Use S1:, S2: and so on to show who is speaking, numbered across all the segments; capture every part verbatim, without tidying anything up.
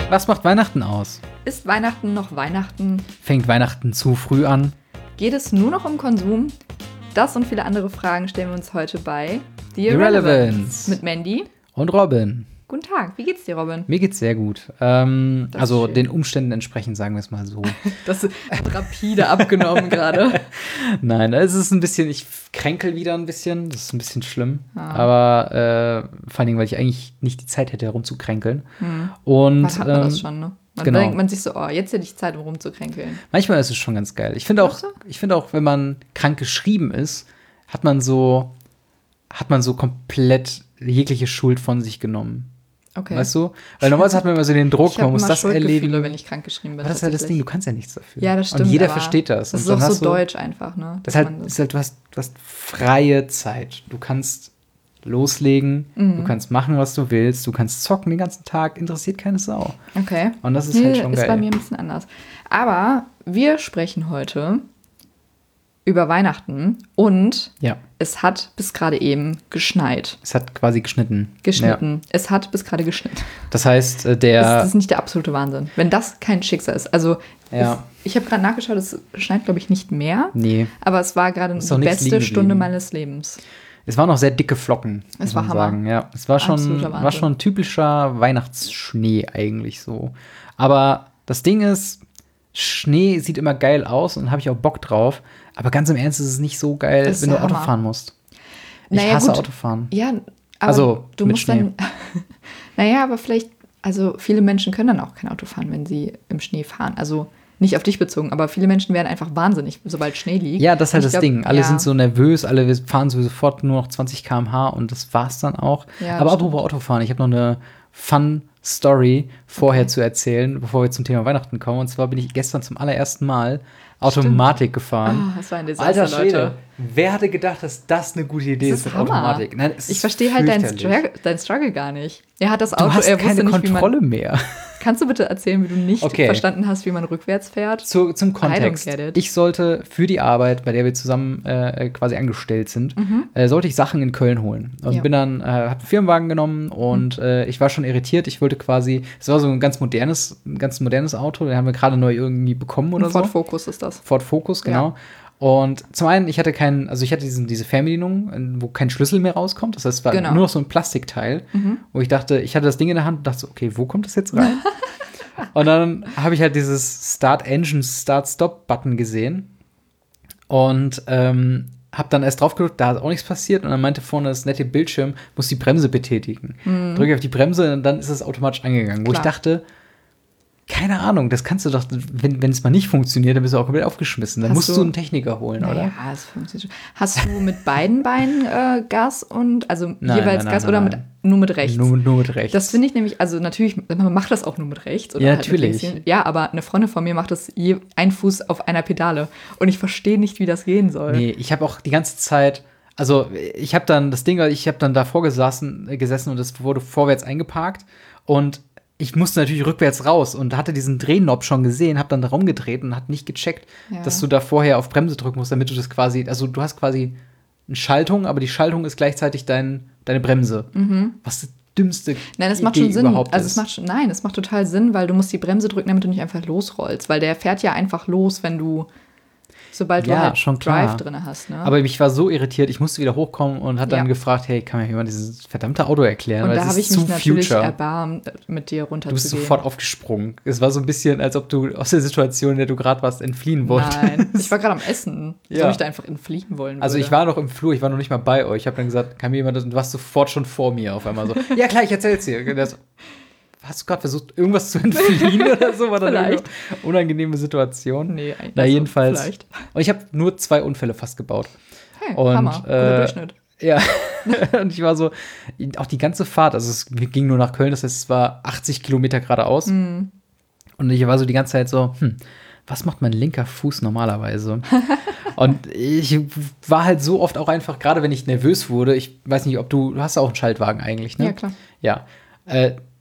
S1: Was macht Weihnachten aus?
S2: Ist Weihnachten noch Weihnachten?
S1: Fängt Weihnachten zu früh an?
S2: Geht es nur noch um Konsum? Das und viele andere Fragen stellen wir uns heute bei The
S1: Irrelevance.
S2: Irrelevance mit Mandy
S1: Und Robin.
S2: Guten Tag, wie geht's dir, Robin?
S1: Mir geht's sehr gut. Ähm,
S2: Das ist
S1: also
S2: schön.
S1: den Umständen entsprechend, sagen wir es mal so.
S2: Das hat rapide abgenommen gerade.
S1: Nein, es ist ein bisschen, ich kränkel wieder ein bisschen. Das ist ein bisschen schlimm.
S2: Ah.
S1: Aber äh, vor allen Dingen, weil ich eigentlich nicht die Zeit hätte, herumzukränkeln.
S2: Hm.
S1: Und
S2: Man hat man das
S1: ähm,
S2: schon, ne? Man
S1: genau.
S2: denkt man sich so, oh, jetzt hätte ich Zeit, um rumzukränkeln.
S1: manchmal ist es schon ganz geil. Ich finde auch,
S2: Glaubst du?
S1: ich finde auch, wenn man krank geschrieben ist, hat man so, hat man so komplett jegliche Schuld von sich genommen.
S2: Okay.
S1: Weißt du? Weil normalerweise hat man immer so den Druck,
S2: Ich
S1: man
S2: habe
S1: muss
S2: immer
S1: das
S2: Schuldgefühle,
S1: erledigen.
S2: wenn ich krankgeschrieben bin.
S1: Aber das ist halt das Ding,
S2: tatsächlich.
S1: du kannst ja nichts dafür.
S2: Ja, das stimmt.
S1: Und jeder
S2: aber
S1: versteht das.
S2: Das
S1: Und
S2: ist auch
S1: dann
S2: so
S1: hast du,
S2: deutsch einfach, ne?
S1: Das
S2: dass
S1: ist halt,
S2: man
S1: das ist halt du, hast, du hast freie Zeit. Du kannst loslegen,
S2: Mhm.
S1: du kannst machen, was du willst, du kannst zocken den ganzen Tag, interessiert keine Sau.
S2: Okay.
S1: Und das ist
S2: Nee,
S1: halt schon
S2: ist
S1: geil.
S2: bei mir ein bisschen anders. Aber wir sprechen heute über Weihnachten und
S1: Ja,
S2: es hat bis gerade eben geschneit.
S1: es hat quasi geschnitten.
S2: Geschnitten. Es hat bis gerade geschnitten.
S1: Ja. Das heißt, äh,
S2: Das,
S1: der
S2: das ist nicht der absolute Wahnsinn. Wenn das kein Schicksal ist. Also,
S1: Ja.
S2: es, ich habe gerade nachgeschaut, es schneit, glaube ich, nicht mehr.
S1: Nee,
S2: Aber es war gerade
S1: Ist
S2: die
S1: doch nichts
S2: beste
S1: liegen
S2: Stunde
S1: geblieben.
S2: meines Lebens.
S1: es waren noch sehr dicke Flocken, muss
S2: war
S1: man
S2: Hammer.
S1: sagen. Ja, es war schon,
S2: Absoluter
S1: war
S2: Wahnsinn.
S1: schon typischer Weihnachtsschnee eigentlich so. Aber das Ding ist, Schnee sieht immer geil aus und habe ich auch Bock drauf. Aber ganz im Ernst ist es nicht so geil,
S2: Das ist
S1: wenn du
S2: der
S1: Auto
S2: Hammer.
S1: fahren musst. Ich
S2: Naja,
S1: hasse
S2: gut.
S1: Autofahren.
S2: Ja, aber
S1: Also,
S2: du
S1: mit
S2: musst
S1: Schnee.
S2: dann. Naja, aber vielleicht, also viele Menschen können dann auch kein Auto fahren, wenn sie im Schnee fahren. Also nicht auf dich bezogen, aber viele Menschen werden einfach wahnsinnig, sobald Schnee liegt.
S1: Ja, das ist halt
S2: Und
S1: das
S2: ich glaub,
S1: Ding. Alle
S2: ja,
S1: sind so nervös, alle fahren so sofort nur noch zwanzig Kilometer pro Stunde und das war's dann auch.
S2: Ja,
S1: Aber
S2: das
S1: apropos Autofahren, ich habe noch eine Fun-Story vorher
S2: Okay.
S1: zu erzählen, bevor wir zum Thema Weihnachten kommen. Und zwar bin ich gestern zum allerersten Mal Automatik gefahren.
S2: Ah, das war ein Desaster,
S1: Alter Schwede,
S2: Leute.
S1: wer hatte gedacht, dass das eine gute Idee
S2: Das
S1: ist
S2: ist
S1: mit
S2: Hammer.
S1: Automatik? Nein, es
S2: Ich
S1: ist
S2: verstehe halt deinen
S1: fürchterlich.
S2: Struggle, dein Struggle gar nicht. Er hat das
S1: Du
S2: Auto,
S1: hast
S2: er wusste
S1: keine
S2: nicht, wie
S1: Kontrolle
S2: man.
S1: mehr.
S2: Kannst du bitte erzählen, wie du nicht
S1: Okay.
S2: verstanden hast, wie man rückwärts fährt?
S1: Zu, zum
S2: I don't
S1: Kontext.
S2: get it.
S1: Ich sollte für die Arbeit, bei der wir zusammen äh, quasi angestellt sind, äh, sollte ich Sachen in Köln holen. Und
S2: Mhm. Ja.
S1: bin dann, äh, habe einen Firmenwagen genommen und äh, ich war schon irritiert. Ich wollte quasi, es war so ein ganz modernes, ein ganz modernes Auto, den haben wir gerade neu irgendwie bekommen oder
S2: Ein Ford
S1: so.
S2: Focus ist das.
S1: Ford Focus, genau. Und zum einen, ich hatte keinen, also ich hatte diesen, diese Fernbedienung, äh, wo kein Schlüssel mehr rauskommt. Das heißt, es war
S2: Genau.
S1: nur noch so ein Plastikteil, wo ich dachte, ich hatte das Ding in der Hand und dachte so, okay, wo kommt das jetzt rein? Und dann habe ich halt dieses Start Engine, Start Stop Button gesehen und ähm, habe dann erst drauf gedrückt, da ist auch nichts passiert und dann meinte vorne das nette Bildschirm, muss die Bremse betätigen. Drücke auf die Bremse und dann ist es automatisch angegangen, wo
S2: Klar.
S1: ich dachte, keine Ahnung, das kannst du doch, wenn wenn es mal nicht funktioniert, dann bist du auch komplett aufgeschmissen. Dann
S2: Hast
S1: musst du,
S2: du-
S1: einen Techniker holen, oder?
S2: Naja, es funktioniert schon. Hast du mit beiden Beinen äh, Gas und, also
S1: Nein,
S2: jeweils
S1: nein,
S2: Gas
S1: nein,
S2: oder
S1: nein,
S2: mit, nur mit rechts?
S1: Nur, nur mit rechts.
S2: Das finde ich nämlich, also natürlich, man macht das auch nur mit rechts. Oder
S1: Ja,
S2: halt mit
S1: natürlich.
S2: links. Ja, aber eine Freundin von mir macht das je ein Fuß auf einer Pedale. Und ich verstehe nicht, wie das gehen soll.
S1: Nee, ich habe auch die ganze Zeit, also ich habe dann das Ding, ich habe dann davor gesessen, äh, gesessen und es wurde vorwärts eingeparkt und ich musste natürlich rückwärts raus und hatte diesen Drehknopf schon gesehen, habe dann da rumgedreht und hat nicht gecheckt,
S2: Ja.
S1: dass du da vorher auf Bremse drücken musst, damit du das quasi, also du hast quasi eine Schaltung, aber die Schaltung ist gleichzeitig dein, deine Bremse. Was das dümmste
S2: Nein, das macht
S1: Idee
S2: schon Sinn.
S1: überhaupt
S2: Also
S1: ist.
S2: es macht schon, nein, es macht total Sinn, weil du musst die Bremse drücken, damit du nicht einfach losrollst. Weil der fährt ja einfach los, wenn du, sobald
S1: Ja,
S2: du halt
S1: schon klar.
S2: Drive drin hast. Ne?
S1: Aber ich war so irritiert, ich musste wieder hochkommen und hat dann
S2: Ja.
S1: gefragt, hey, kann mir jemand dieses verdammte Auto erklären?
S2: und
S1: Weil
S2: da
S1: es
S2: habe
S1: ist
S2: ich mich
S1: zu
S2: natürlich
S1: future.
S2: erbarmt, mit dir
S1: Du bist
S2: runterzugehen.
S1: sofort aufgesprungen. Es war so ein bisschen, als ob du aus der Situation, in der du gerade warst, entfliehen wolltest.
S2: Nein, ich war gerade am Essen.
S1: Ja.
S2: Soll ich da einfach entfliehen wollen
S1: Also
S2: würde.
S1: ich war noch im Flur, ich war noch nicht mal bei euch. Ich habe dann gesagt, kann mir jemand das? Und du warst sofort schon vor mir auf einmal so. Ja klar, ich erzähl's dir. Und der so, hast du gerade versucht, irgendwas zu entfliehen oder so? War dann
S2: Vielleicht.
S1: eine unangenehme Situation.
S2: Nee, eigentlich-
S1: Na
S2: also
S1: jedenfalls.
S2: vielleicht.
S1: Und ich habe nur zwei Unfälle fast gebaut.
S2: Hey,
S1: Und,
S2: Hammer, guter
S1: äh,
S2: Durchschnitt.
S1: Ja, und ich war so, auch die ganze Fahrt, also es ging nur nach Köln, das heißt, es war achtzig Kilometer geradeaus.
S2: Mhm.
S1: Und ich war so die ganze Zeit so, hm, was macht mein linker Fuß normalerweise? Und ich war halt so oft auch einfach, gerade wenn ich nervös wurde, ich weiß nicht, ob du, du hast ja auch einen Schaltwagen eigentlich, ne?
S2: Ja, klar.
S1: Ja. Äh,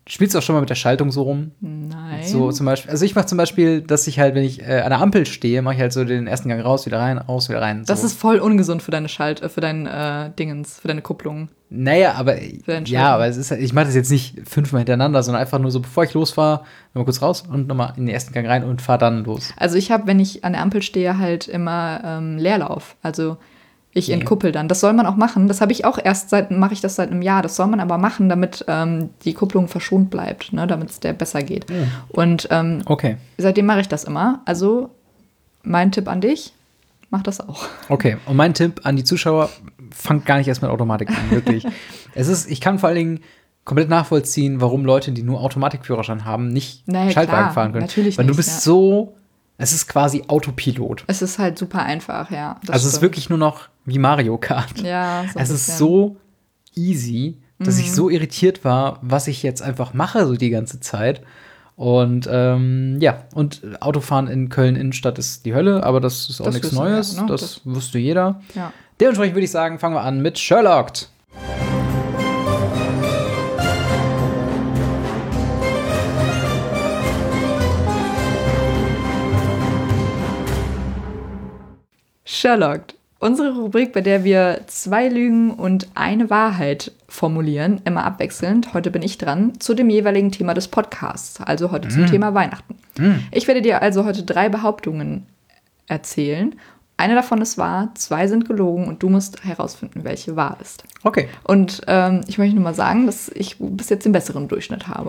S1: Spielst du auch schon mal mit der Schaltung so rum?
S2: Nein.
S1: So zum Beispiel, also ich mache zum Beispiel, dass ich halt, wenn ich äh, an der Ampel stehe, mache ich halt so den ersten Gang raus, wieder rein, raus, wieder rein. So.
S2: Das ist voll ungesund für deine Schalt, äh, für dein äh, Dingens, für deine Kupplung.
S1: Naja, aber ja, aber es ist, ich mache das jetzt nicht fünfmal hintereinander, sondern einfach nur so, bevor ich losfahre, nochmal kurz raus und nochmal in den ersten Gang rein und fahre dann los.
S2: Also ich habe, wenn ich an der Ampel stehe, halt immer ähm, Leerlauf. Also ich
S1: Yeah.
S2: entkuppel dann. Das soll man auch machen. Das habe ich auch erst seit, mache ich das seit einem Jahr. Das soll man aber machen, damit ähm, die Kupplung verschont bleibt, ne, damit es der besser geht.
S1: Ja.
S2: Und ähm,
S1: Okay.
S2: seitdem mache ich das immer. Also mein Tipp an dich, mach das auch.
S1: Okay, und mein Tipp an die Zuschauer, fangt gar nicht erst mit Automatik an, wirklich. Es ist, ich kann vor allen Dingen komplett nachvollziehen, warum Leute, die nur Automatikführerschein haben, nicht
S2: Naja,
S1: Schaltwagen
S2: klar,
S1: fahren können.
S2: natürlich
S1: Weil du
S2: nicht,
S1: bist
S2: ja.
S1: so, es ist quasi Autopilot.
S2: Es ist halt super einfach, ja. das
S1: Also es ist
S2: stimmt.
S1: wirklich nur noch wie Mario Kart.
S2: Ja, so ein
S1: es ist
S2: bisschen.
S1: so easy, dass
S2: Mhm.
S1: ich so irritiert war, was ich jetzt einfach mache so die ganze Zeit. Und ähm, ja, und Autofahren in Köln Innenstadt ist die Hölle, aber das ist auch
S2: Das
S1: nichts
S2: wissen wir,
S1: Neues.
S2: ne?
S1: Das,
S2: Das-
S1: wusste jeder.
S2: Ja.
S1: Dementsprechend würde ich sagen, fangen wir an mit Sherlocked.
S2: Sherlocked. Unsere Rubrik, bei der wir zwei Lügen und eine Wahrheit formulieren, immer abwechselnd. Heute bin ich dran, zu dem jeweiligen Thema des Podcasts, also heute zum Thema Weihnachten. Ich werde dir also heute drei Behauptungen erzählen. Eine davon ist wahr, zwei sind gelogen und du musst herausfinden, welche wahr ist.
S1: Okay.
S2: Und ähm, ich möchte nur mal sagen, dass ich bis jetzt den besseren Durchschnitt habe.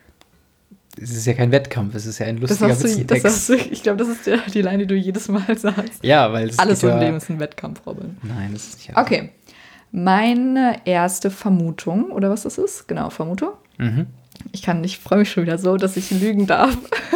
S1: Es ist ja kein Wettkampf, es ist ja ein
S2: Das
S1: lustiger
S2: hast du, das
S1: Witzentext.
S2: hast du, ich glaube, das ist die, die Line, die du jedes Mal sagst.
S1: Ja, weil es
S2: Alles
S1: geht
S2: im
S1: ja,
S2: Leben ist ein Wettkampf, Robin.
S1: Nein, das ist nicht.
S2: Okay. Meine erste Vermutung, oder was das ist? Genau, Vermutung.
S1: Mhm.
S2: Ich kann, ich freue mich schon wieder so, dass ich lügen darf.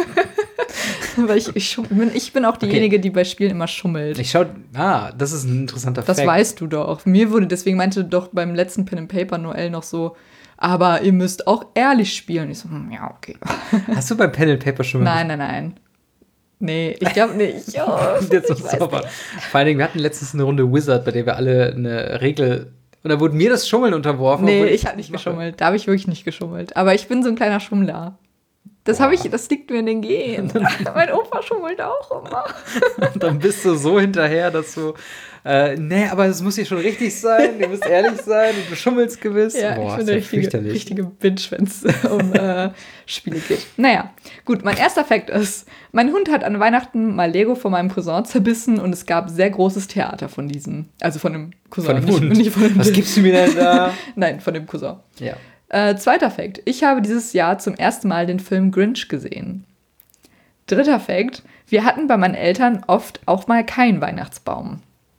S2: Weil ich, ich, schum- bin, ich bin auch diejenige, die bei Spielen immer schummelt.
S1: Ich schau, ah, das ist ein interessanter
S2: das
S1: Fact.
S2: weißt du doch. Mir wurde, deswegen meinte doch beim letzten Pen and Paper Noel noch so, aber ihr müsst auch ehrlich spielen. Ich so, hm, ja, okay.
S1: Hast du beim Pen and Paper schon mal
S2: Nein, nein, nein. Nee, ich glaube nicht. Oh,
S1: Jetzt
S2: ich
S1: ist
S2: weiß
S1: sauber.
S2: nicht.
S1: Vor allen Dingen, wir hatten letztens eine Runde Wizard, bei der wir alle eine Regel. Und da wurde mir das Schummeln unterworfen.
S2: Nee,
S1: obwohl
S2: ich habe nicht geschummelt. Da habe ich wirklich nicht geschummelt. Aber ich bin so ein kleiner Schummler. Das habe ich, das liegt mir in den Genen. Mein Opa schummelt auch immer.
S1: Und dann bist du so hinterher, dass du. Äh, nee, aber es muss hier schon richtig sein. Du musst ehrlich sein und du schummelst gewiss.
S2: Ja,
S1: Boah,
S2: ich
S1: ist
S2: bin
S1: ja
S2: eine richtige,
S1: fürchterlich.
S2: richtige Bitch, wenn es um äh, Spiele geht. Naja, gut, mein erster Fakt ist, mein Hund hat an Weihnachten mal Lego von meinem Cousin zerbissen und es gab sehr großes Theater von diesem. Also von dem Cousin.
S1: Von dem
S2: nicht,
S1: Hund.
S2: nicht von dem
S1: Was gibst du mir denn da?
S2: Nein, von dem Cousin.
S1: Ja.
S2: Äh, zweiter Fakt. Ich habe dieses Jahr zum ersten Mal den Film Grinch gesehen. Dritter Fakt. Wir hatten bei meinen Eltern oft auch mal keinen Weihnachtsbaum.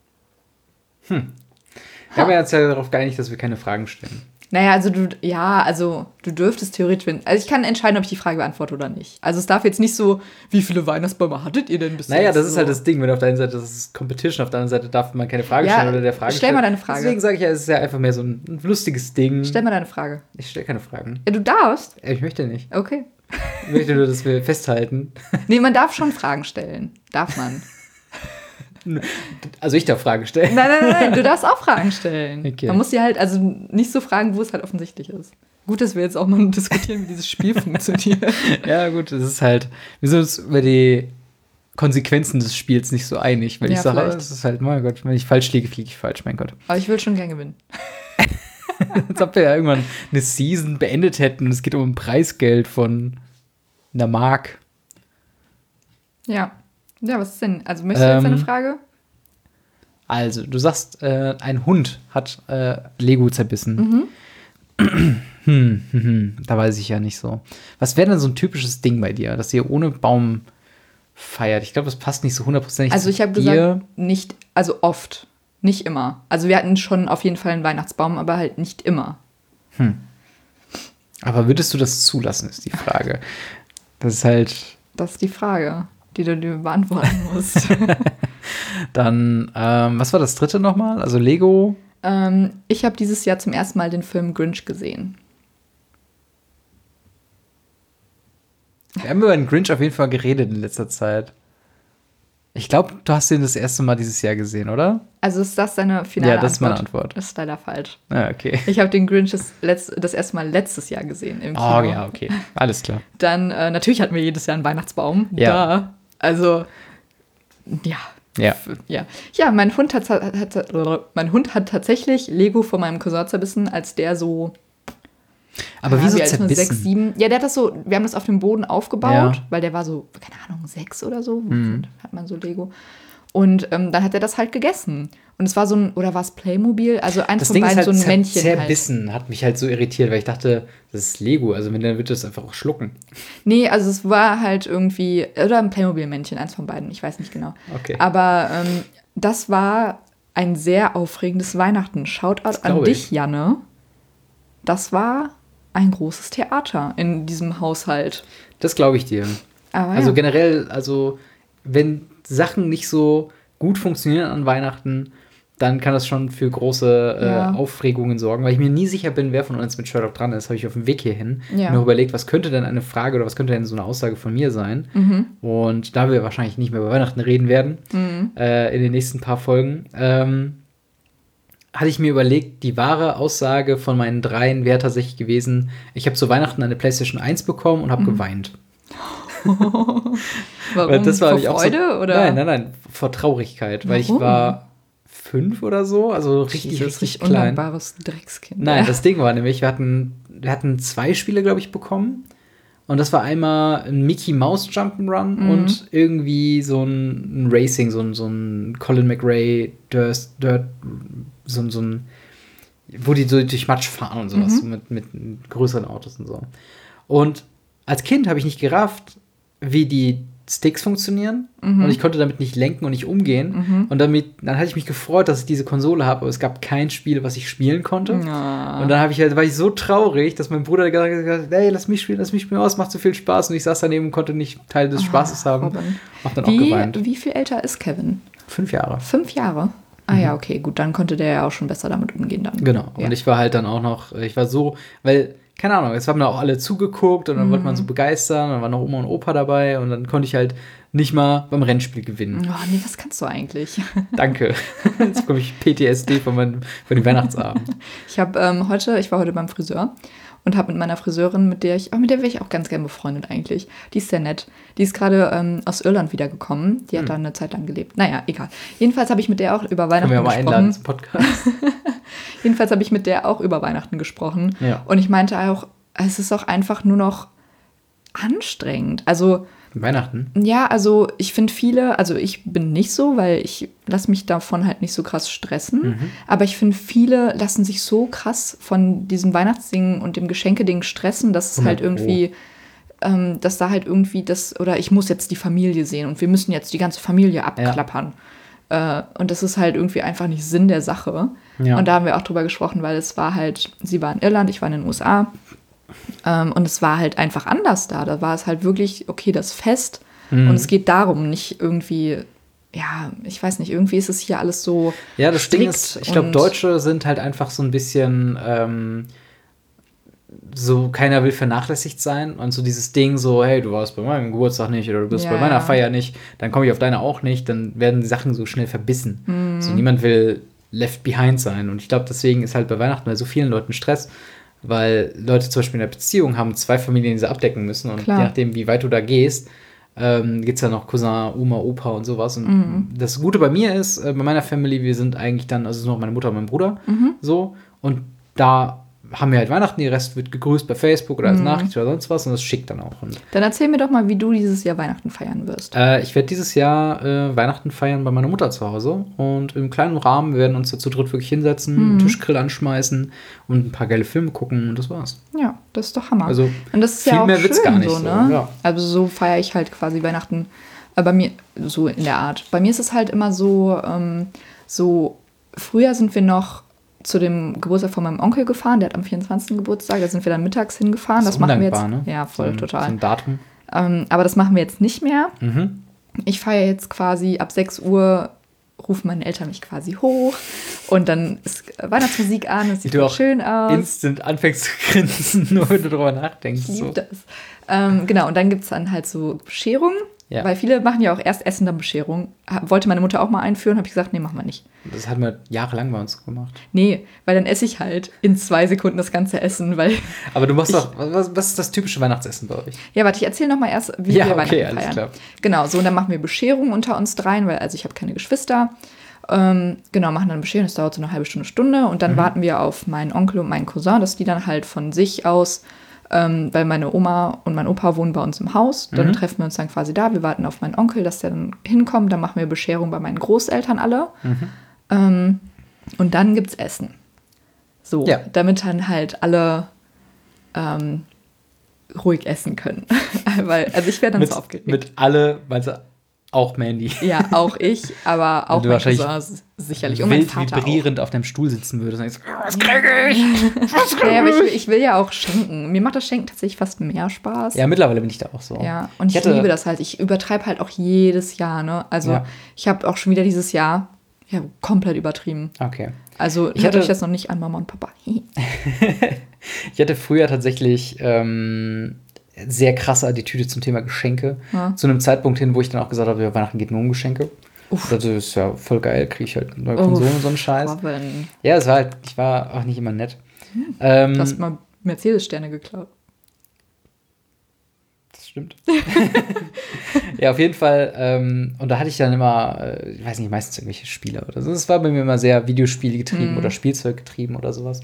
S1: Wir haben ja jetzt ja darauf geeinigt, dass wir keine Fragen stellen.
S2: Naja, also du, ja, also du dürftest theoretisch, wenn, also ich kann entscheiden, ob ich die Frage beantworte oder nicht. Also es darf jetzt nicht so, wie viele Weihnachtsbäume hattet ihr denn bis
S1: Naja,
S2: jetzt?
S1: das ist
S2: so.
S1: halt das Ding, wenn auf der einen Seite das ist Competition, auf der anderen Seite darf man keine Frage
S2: Ja,
S1: stellen oder der Frage
S2: stell mal deine Frage.
S1: Deswegen sage ich ja, es ist ja einfach mehr so ein, ein lustiges Ding.
S2: Stell mal deine Frage.
S1: Ich stelle keine Fragen.
S2: Ja, du darfst.
S1: Ich möchte nicht.
S2: Okay.
S1: Ich möchte nur, dass wir festhalten.
S2: Nee, man darf schon Fragen stellen. Darf man.
S1: Also ich darf Fragen stellen.
S2: Nein, nein, nein, nein, du darfst auch Fragen stellen.
S1: Okay.
S2: Man muss dir halt also nicht so fragen, wo es halt offensichtlich ist. Gut, dass wir jetzt auch mal diskutieren, wie dieses Spiel funktioniert.
S1: Ja, gut, es ist halt, wir sind uns über die Konsequenzen des Spiels nicht so einig. Wenn
S2: Ja,
S1: ich sage,
S2: vielleicht.
S1: es ist halt, mein Gott, wenn ich falsch liege, fliege ich falsch, mein Gott.
S2: Aber ich will schon gern gewinnen.
S1: Als ob wir ja irgendwann eine Season beendet hätten und es geht um ein Preisgeld von einer Mark.
S2: Ja. Ja, was ist denn? Also möchtest du jetzt
S1: Ähm,
S2: eine Frage?
S1: Also, du sagst, äh, ein Hund hat äh, Lego zerbissen. hm, hm, hm, da weiß ich ja nicht so. Was wäre denn so ein typisches Ding bei dir, dass ihr ohne Baum feiert? Ich glaube, das passt nicht so hundertprozentig
S2: Also ich habe
S1: dir.
S2: gesagt, nicht, also oft, nicht immer. Also wir hatten schon auf jeden Fall einen Weihnachtsbaum, aber halt nicht immer.
S1: Aber würdest du das zulassen, ist die Frage. Das ist halt
S2: Das ist die Frage, die du dir beantworten musst.
S1: dann, ähm, was war das dritte nochmal? Also Lego.
S2: ähm, ich habe dieses Jahr zum ersten Mal den Film Grinch gesehen.
S1: Wir haben über den Grinch auf jeden Fall geredet in letzter Zeit. Ich glaube, du hast den das erste Mal dieses Jahr gesehen, oder?
S2: Also ist das deine finale Antwort?
S1: Ja, das ist meine Antwort.
S2: Das ist leider falsch.
S1: Ah, okay.
S2: Ich habe den Grinch das, letzt, das erste Mal letztes Jahr gesehen im Kino.
S1: Oh ja, okay. Alles klar.
S2: Dann, äh, natürlich hatten wir jedes Jahr einen Weihnachtsbaum.
S1: Ja.
S2: Da. Also, ja.
S1: Ja.
S2: Ja, ja mein, Hund hat, hat, mein Hund hat tatsächlich Lego von meinem Cousin zerbissen, als der so.
S1: Aber
S2: ja,
S1: wieso
S2: wie alt ist man?
S1: zerbissen?
S2: Sechs, sieben. Ja, der hat das so, wir haben das auf dem Boden aufgebaut,
S1: Ja.
S2: weil der war so, keine Ahnung, sechs oder so.
S1: Mhm.
S2: Hat man so Lego. Und ähm, dann hat er das halt gegessen. Und es war so ein, oder war es Playmobil? Also eins
S1: Das
S2: von
S1: Ding ist
S2: beiden
S1: halt
S2: so ein
S1: zer
S2: Männchen.
S1: zerbissen, halt. Hat mich halt so irritiert, weil ich dachte, das ist Lego. Also wenn dann wird das einfach auch schlucken.
S2: Nee, also es war halt irgendwie, oder ein Playmobil-Männchen, eins von beiden, ich weiß nicht genau.
S1: Okay.
S2: Aber ähm, das war ein sehr aufregendes Weihnachten. Shoutout an
S1: glaub
S2: dich,
S1: ich.
S2: Janne. Das war ein großes Theater in diesem Haushalt.
S1: Das glaube ich dir.
S2: Aber
S1: Also
S2: ja.
S1: generell, also wenn Sachen nicht so gut funktionieren an Weihnachten, dann kann das schon für große äh,
S2: Ja.
S1: Aufregungen sorgen, weil ich mir nie sicher bin, wer von uns mit Sherlock dran ist. Habe ich auf dem Weg hierhin
S2: Ja.
S1: mir überlegt, was könnte denn eine Frage oder was könnte denn so eine Aussage von mir sein?
S2: Mhm.
S1: Und da wir wahrscheinlich nicht mehr über Weihnachten reden werden,
S2: Mhm.
S1: äh, in den nächsten paar Folgen, ähm, hatte ich mir überlegt, die wahre Aussage von meinen dreien wäre tatsächlich gewesen, ich habe zu Weihnachten eine PlayStation eins bekommen und habe
S2: Mhm.
S1: geweint.
S2: Warum?
S1: Weil das war
S2: Vor
S1: nämlich auch
S2: Freude?
S1: so,
S2: oder?
S1: Nein, nein, nein, vor Traurigkeit, weil ich
S2: Warum?
S1: war fünf oder so, also richtig,
S2: Jesus,
S1: richtig
S2: richtig
S1: klein.
S2: undankbares Dreckskind.
S1: Nein,
S2: ja.
S1: das Ding war nämlich, wir hatten, wir hatten zwei Spiele, glaube ich, bekommen. Und das war einmal ein Mickey Mouse Jump'n'Run
S2: Mhm.
S1: und irgendwie so ein, ein Racing, so ein, so ein Colin McRae Dirt, Dirt so, ein- so ein, wo die so durch Matsch fahren und sowas,
S2: Mhm.
S1: so mit, mit größeren Autos und so. Und als Kind habe ich nicht gerafft, wie die Sticks funktionieren.
S2: Mhm.
S1: Und ich konnte damit nicht lenken und nicht umgehen.
S2: Mhm.
S1: Und damit, dann hatte ich mich gefreut, dass ich diese Konsole habe, aber es gab kein Spiel, was ich spielen konnte.
S2: Ja.
S1: Und dann habe ich halt, war ich so traurig, dass mein Bruder gesagt hat, hey, lass mich spielen, lass mich spielen, oh, es macht so viel Spaß. Und ich saß daneben und konnte nicht Teil des Spaßes haben.
S2: Robin.
S1: Hab dann auch
S2: Wie,
S1: geweint.
S2: wie viel älter ist Kevin?
S1: Fünf Jahre.
S2: Fünf Jahre? Ah ja, okay, gut, dann konnte der ja auch schon besser damit umgehen dann.
S1: Genau.
S2: Ja.
S1: Und ich war halt dann auch noch, ich war so, weil, keine Ahnung, es haben da auch alle zugeguckt und dann
S2: Mhm.
S1: wollte man so begeistern, dann waren noch Oma und Opa dabei und dann konnte ich halt nicht mal beim Rennspiel gewinnen.
S2: Oh nee, was kannst du eigentlich?
S1: Danke. Jetzt bekomme ich P T S D von, meinem, von dem Weihnachtsabend.
S2: Ich habe ähm, heute, ich war heute beim Friseur und habe mit meiner Friseurin, mit der ich, oh, mit der wäre ich auch ganz gern befreundet eigentlich. Die ist sehr nett. Die ist gerade ähm, aus Irland wiedergekommen. Die hat
S1: Hm.
S2: da eine Zeit lang gelebt. Naja, egal. Jedenfalls habe ich mit der auch über
S1: Können
S2: Weihnachten
S1: wir ja mal
S2: gesprochen.
S1: einladen zum Podcast.
S2: Jedenfalls habe ich mit der auch über Weihnachten gesprochen.
S1: Ja.
S2: Und ich meinte auch, es ist auch einfach nur noch anstrengend. Also
S1: Weihnachten?
S2: ja, also ich finde viele, also ich bin nicht so, weil ich lasse mich davon halt nicht so krass stressen.
S1: Mhm.
S2: Aber ich finde, viele lassen sich so krass von diesem Weihnachtsding und dem Geschenkeding stressen, dass es halt
S1: hundert Pro.
S2: irgendwie, ähm, dass da halt irgendwie das, oder ich muss jetzt die Familie sehen und wir müssen jetzt die ganze Familie abklappern. Äh, und das ist halt irgendwie einfach nicht Sinn der Sache.
S1: Ja.
S2: Und da haben wir auch drüber gesprochen, weil es war halt, sie war in Irland, ich war in den U S A. Ähm, und es war halt einfach anders da. Da war es halt wirklich, okay, das Fest.
S1: Mhm.
S2: Und es geht darum, nicht irgendwie, ja, ich weiß nicht, irgendwie ist es hier alles so.
S1: Ja, das Ding
S2: strikt
S1: ist, ich glaube,
S2: und-
S1: Deutsche sind halt einfach so ein bisschen ähm, so, keiner will vernachlässigt sein. Und so dieses Ding so, hey, du warst bei meinem Geburtstag nicht oder du bist
S2: Ja,
S1: bei meiner
S2: ja.
S1: Feier nicht, dann komme ich auf deine auch nicht, dann werden die Sachen so schnell verbissen.
S2: Mhm.
S1: So, niemand will left behind sein. Und ich glaube, deswegen ist halt bei Weihnachten bei so vielen Leuten Stress, weil Leute zum Beispiel in einer Beziehung haben zwei Familien, die sie abdecken müssen. Und
S2: Klar.
S1: je nachdem, wie weit du da gehst, ähm, gibt es ja noch Cousin, Oma, Opa und sowas. Und
S2: Mhm.
S1: das Gute bei mir ist, äh, bei meiner Family, wir sind eigentlich dann, also es ist noch meine Mutter und mein Bruder,
S2: Mhm.
S1: so. Und da haben wir halt Weihnachten, der Rest wird gegrüßt bei Facebook oder als
S2: Mhm.
S1: Nachricht oder sonst was und das schickt dann auch. Und,
S2: Dann erzähl mir doch mal, wie du dieses Jahr Weihnachten feiern wirst.
S1: äh, ich werde dieses Jahr äh, Weihnachten feiern bei meiner Mutter zu Hause und im kleinen Rahmen, wir werden uns da zu dritt wirklich hinsetzen, einen
S2: Mhm.
S1: Tischgrill anschmeißen und ein paar geile Filme gucken und das war's.
S2: Ja, das ist doch Hammer.
S1: Also
S2: und das ist
S1: viel
S2: ja auch
S1: mehr
S2: schön
S1: wird's gar nicht
S2: so,
S1: so,
S2: ne?
S1: ja.
S2: Also so feiere ich halt quasi Weihnachten. Aber bei mir, so in der Art. Bei mir ist es halt immer so, ähm, so, früher sind wir noch zu dem Geburtstag von meinem Onkel gefahren, der hat am vierundzwanzigsten Geburtstag, da sind wir dann mittags hingefahren. Das,
S1: ist
S2: machen wir jetzt.
S1: undankbar, ne?
S2: Ja, voll,
S1: so ein,
S2: total.
S1: So ein Datum.
S2: Ähm, aber das machen wir jetzt nicht mehr.
S1: Mhm.
S2: Ich feiere jetzt quasi ab sechs Uhr, rufen meine Eltern mich quasi hoch und dann ist Weihnachtsmusik an, es sieht
S1: Wie du
S2: voll
S1: auch
S2: schön aus.
S1: Instant anfängst zu grinsen, nur wenn du drüber nachdenkst.
S2: Ich
S1: So.
S2: liebe das. Ähm, genau, und dann gibt es dann halt so Bescherung.
S1: Ja.
S2: Weil viele machen ja auch erst Essen, dann Bescherung. Ha- Wollte meine Mutter auch mal einführen, habe ich gesagt, nee, machen wir nicht.
S1: Das hatten wir jahrelang bei uns gemacht.
S2: Nee, weil dann esse ich halt in zwei Sekunden das ganze Essen, weil...
S1: Aber du machst
S2: Ich-
S1: doch, was, was ist das typische Weihnachtsessen bei euch?
S2: Ja, warte, ich erzähle noch mal erst, wie
S1: Ja,
S2: wir
S1: okay,
S2: Weihnachten
S1: alles
S2: feiern.
S1: klar.
S2: Genau, so, und dann machen wir Bescherung unter uns dreien, weil, also ich habe keine Geschwister. Ähm, genau, machen dann Bescherung, das dauert so eine halbe Stunde, Stunde. Und dann
S1: Mhm.
S2: warten wir auf meinen Onkel und meinen Cousin, dass die dann halt von sich aus, ähm, weil meine Oma und mein Opa wohnen bei uns im Haus, dann
S1: Mhm.
S2: treffen wir uns dann quasi da. Wir warten auf meinen Onkel, dass der dann hinkommt. Dann machen wir Bescherung bei meinen Großeltern alle.
S1: Mhm.
S2: Ähm, und dann gibt's Essen. So,
S1: Ja.
S2: damit dann halt alle ähm, ruhig essen können. Weil, also ich wäre dann
S1: Mit,
S2: so aufgeregt.
S1: mit alle, weil sie auch Mandy.
S2: Ja, auch ich, aber auch
S1: du
S2: mein
S1: wahrscheinlich
S2: Cousin sicherlich. Und mein
S1: wild
S2: Vater auch.
S1: vibrierend auf deinem Stuhl sitzen würdest und denkst, was kriege ich?
S2: Ja, aber ich will, ich will ja auch schenken. Mir macht das Schenken tatsächlich fast mehr Spaß.
S1: Ja, mittlerweile bin ich da auch so.
S2: Ja, und ich,
S1: Ich hatte-
S2: liebe das halt. Ich übertreibe halt auch jedes Jahr, ne? Also
S1: Ja.
S2: ich habe auch schon wieder dieses Jahr ja, komplett übertrieben.
S1: Okay.
S2: Also
S1: Ich
S2: hört
S1: hatte-
S2: euch das noch nicht an, Mama und Papa.
S1: Ich hatte früher tatsächlich ähm, sehr krasse Attitüde zum Thema Geschenke.
S2: Ja.
S1: Zu einem Zeitpunkt hin, wo ich dann auch gesagt habe, ja, Weihnachten geht nur um Geschenke.
S2: Uff.
S1: Das ist ja voll geil, kriege ich halt neue
S2: Uff,
S1: Konsolen und so einen Scheiß.
S2: Robin,
S1: Ja, es war halt, ich war auch nicht immer nett. Ähm,
S2: du hast mal Mercedes-Sterne geklaut.
S1: Das stimmt. Ja, auf jeden Fall. Ähm, und da hatte ich dann immer, äh, ich weiß nicht, meistens irgendwelche Spiele oder so. Es war bei mir immer sehr Videospiele getrieben
S2: Mhm.
S1: oder Spielzeug getrieben oder sowas.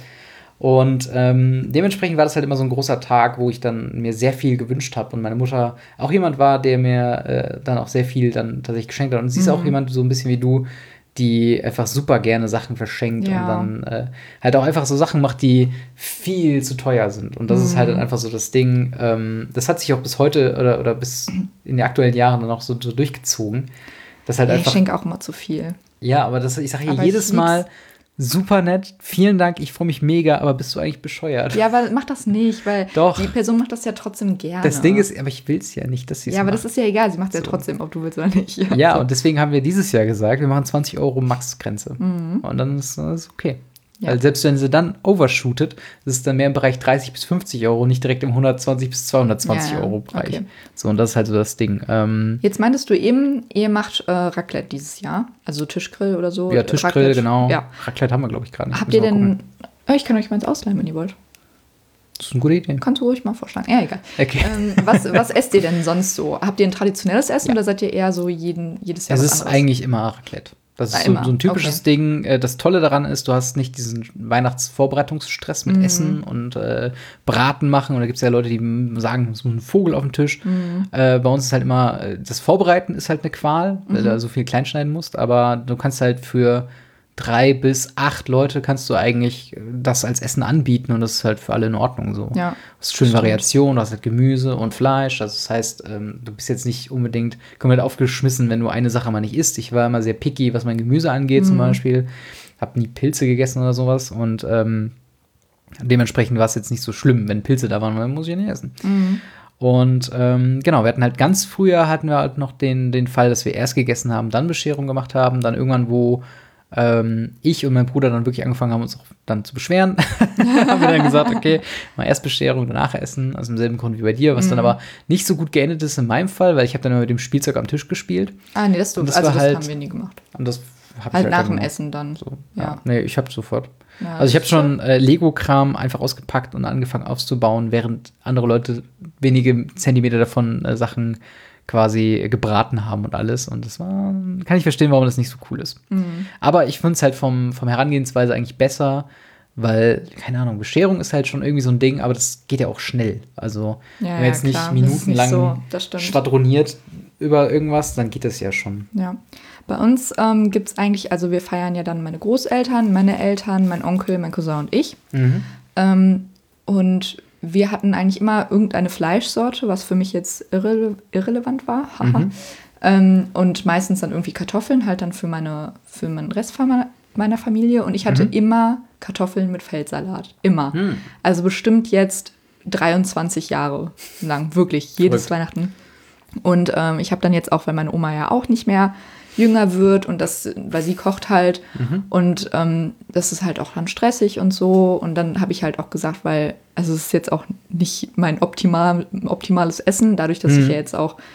S1: Und ähm, dementsprechend war das halt immer so ein großer Tag, wo ich dann mir sehr viel gewünscht habe und meine Mutter auch jemand war, der mir äh, dann auch sehr viel dann tatsächlich geschenkt hat. Und sie ist auch jemand, so ein bisschen wie du, die einfach super gerne Sachen verschenkt
S2: Ja.
S1: und dann äh, halt auch einfach so Sachen macht, die viel zu teuer sind. Und das ist halt dann einfach so das Ding, ähm, das hat sich auch bis heute oder, oder bis in den aktuellen Jahren dann auch so, so durchgezogen. Das halt
S2: Ja, ich
S1: einfach,
S2: schenke auch immer zu viel.
S1: ja, aber das, ich sage hier
S2: Aber
S1: jedes
S2: ich lieb's.
S1: Mal, super nett, vielen Dank, ich freue mich mega, aber bist du eigentlich bescheuert?
S2: Ja, aber mach das nicht, weil
S1: Doch.
S2: die Person macht das ja trotzdem gerne.
S1: Das Ding ist, aber ich will es ja nicht, dass sie es
S2: ja, aber
S1: macht.
S2: das ist ja egal, sie macht es ja
S1: So.
S2: trotzdem, ob du willst oder nicht.
S1: Ja,
S2: so.
S1: und deswegen haben wir dieses Jahr gesagt, wir machen zwanzig Euro Max-Grenze. Und dann ist das okay.
S2: Mhm. Ja.
S1: Weil selbst wenn sie dann overshootet, ist es dann mehr im Bereich dreißig bis fünfzig Euro, nicht direkt im hundertzwanzig bis zweihundertzwanzig
S2: Ja, ja.
S1: Euro Bereich.
S2: Okay.
S1: So, und das ist halt so das Ding. Ähm,
S2: Jetzt meintest du eben, ihr macht äh, Raclette dieses Jahr, also Tischgrill oder so.
S1: ja, Tischgrill,
S2: Raclette.
S1: genau.
S2: Ja.
S1: Raclette haben wir, glaube ich, gerade nicht.
S2: Habt
S1: Müssen
S2: ihr
S1: wir mal
S2: denn,
S1: gucken.
S2: oh, ich kann euch meins ausleihen, wenn ihr wollt.
S1: Das ist eine gute Idee.
S2: Kannst du ruhig mal vorschlagen. Ja, egal.
S1: Okay.
S2: Ähm, was, was esst ihr denn sonst so? Habt ihr ein traditionelles Essen
S1: Ja.
S2: oder seid ihr eher so jeden, jedes Jahr
S1: Es
S2: was
S1: ist
S2: anderes?
S1: eigentlich immer Raclette. Das
S2: Ah,
S1: ist so,
S2: immer.
S1: so ein typisches
S2: Okay.
S1: Ding. Äh, Das Tolle daran ist, du hast nicht diesen Weihnachtsvorbereitungsstress mit
S2: Mhm.
S1: Essen und äh, Braten machen. Und da gibt es ja Leute, die m- sagen, so ein Vogel auf dem Tisch.
S2: Mhm.
S1: Äh, bei uns ist halt immer, äh, das Vorbereiten ist halt eine Qual, weil
S2: Mhm.
S1: du da so viel kleinschneiden musst. Aber du kannst halt für drei bis acht Leute kannst du eigentlich äh, das als Essen anbieten und das ist halt für alle in Ordnung so.
S2: Ja.
S1: Du hast schöne
S2: Stimmt.
S1: Variation, du hast halt Gemüse und Fleisch. Also das heißt, ähm, du bist jetzt nicht unbedingt komplett aufgeschmissen, wenn du eine Sache mal nicht isst. Ich war immer sehr picky, was mein Gemüse angeht zum Beispiel. Hab nie Pilze gegessen oder sowas und ähm, dementsprechend war es jetzt nicht so schlimm, wenn Pilze da waren, weil muss ich ja nicht essen.
S2: Mhm.
S1: Und ähm, genau, wir hatten halt ganz früher hatten wir halt noch den, den Fall, dass wir erst gegessen haben, dann Bescherung gemacht haben, dann irgendwann, wo ähm, ich und mein Bruder dann wirklich angefangen haben, uns auch dann zu beschweren, haben wir dann gesagt, okay, mal erst Bescherung, danach Essen, aus demselben Grund wie bei dir, was dann aber nicht so gut geendet ist in meinem Fall, weil ich habe dann immer mit dem Spielzeug am Tisch gespielt
S2: Ah, nee, das, du,
S1: Und das
S2: also
S1: war
S2: das
S1: halt-
S2: haben wir nie gemacht.
S1: und das habe
S2: Halt
S1: ich
S2: nach
S1: dann
S2: dem
S1: gemacht.
S2: Essen dann.
S1: So, ja.
S2: Ja.
S1: Nee, ich habe sofort.
S2: Ja,
S1: Also ich habe
S2: das-
S1: schon äh, Lego-Kram einfach ausgepackt und angefangen aufzubauen, während andere Leute wenige Zentimeter davon äh, Sachen quasi gebraten haben und alles. Und das war, kann ich verstehen, warum das nicht so cool ist.
S2: Mhm.
S1: Aber ich finde es halt vom, vom Herangehensweise eigentlich besser, weil, keine Ahnung, Bescherung ist halt schon irgendwie so ein Ding, aber das geht ja auch schnell. Also,
S2: Ja,
S1: wenn man jetzt
S2: ja,
S1: nicht
S2: klar. Das ist nicht
S1: minutenlang
S2: so, das stimmt.
S1: schwadroniert über irgendwas, dann geht das ja schon.
S2: Ja. Bei uns ähm, gibt es eigentlich, also wir feiern ja dann meine Großeltern, meine Eltern, mein Onkel, mein Cousin und ich.
S1: Mhm.
S2: Ähm, und wir hatten eigentlich immer irgendeine Fleischsorte, was für mich jetzt irre irrelevant war. Haha.
S1: Mhm.
S2: Ähm, und meistens dann irgendwie Kartoffeln, halt dann für, meine, für meinen Rest von meiner, meiner Familie. Und ich hatte
S1: Mhm.
S2: immer Kartoffeln mit Feldsalat. Immer.
S1: Mhm.
S2: Also bestimmt jetzt dreiundzwanzig Jahre lang, wirklich, jedes
S1: Verrückt.
S2: Weihnachten. Und ähm, ich habe dann jetzt auch, weil meine Oma ja auch nicht mehr jünger wird und das, weil sie kocht halt
S1: Mhm.
S2: und ähm, das ist halt auch dann stressig und so und dann habe ich halt auch gesagt, weil, also es ist jetzt auch nicht mein optimal, optimales Essen, dadurch, dass
S1: Mhm.
S2: ich ja jetzt auch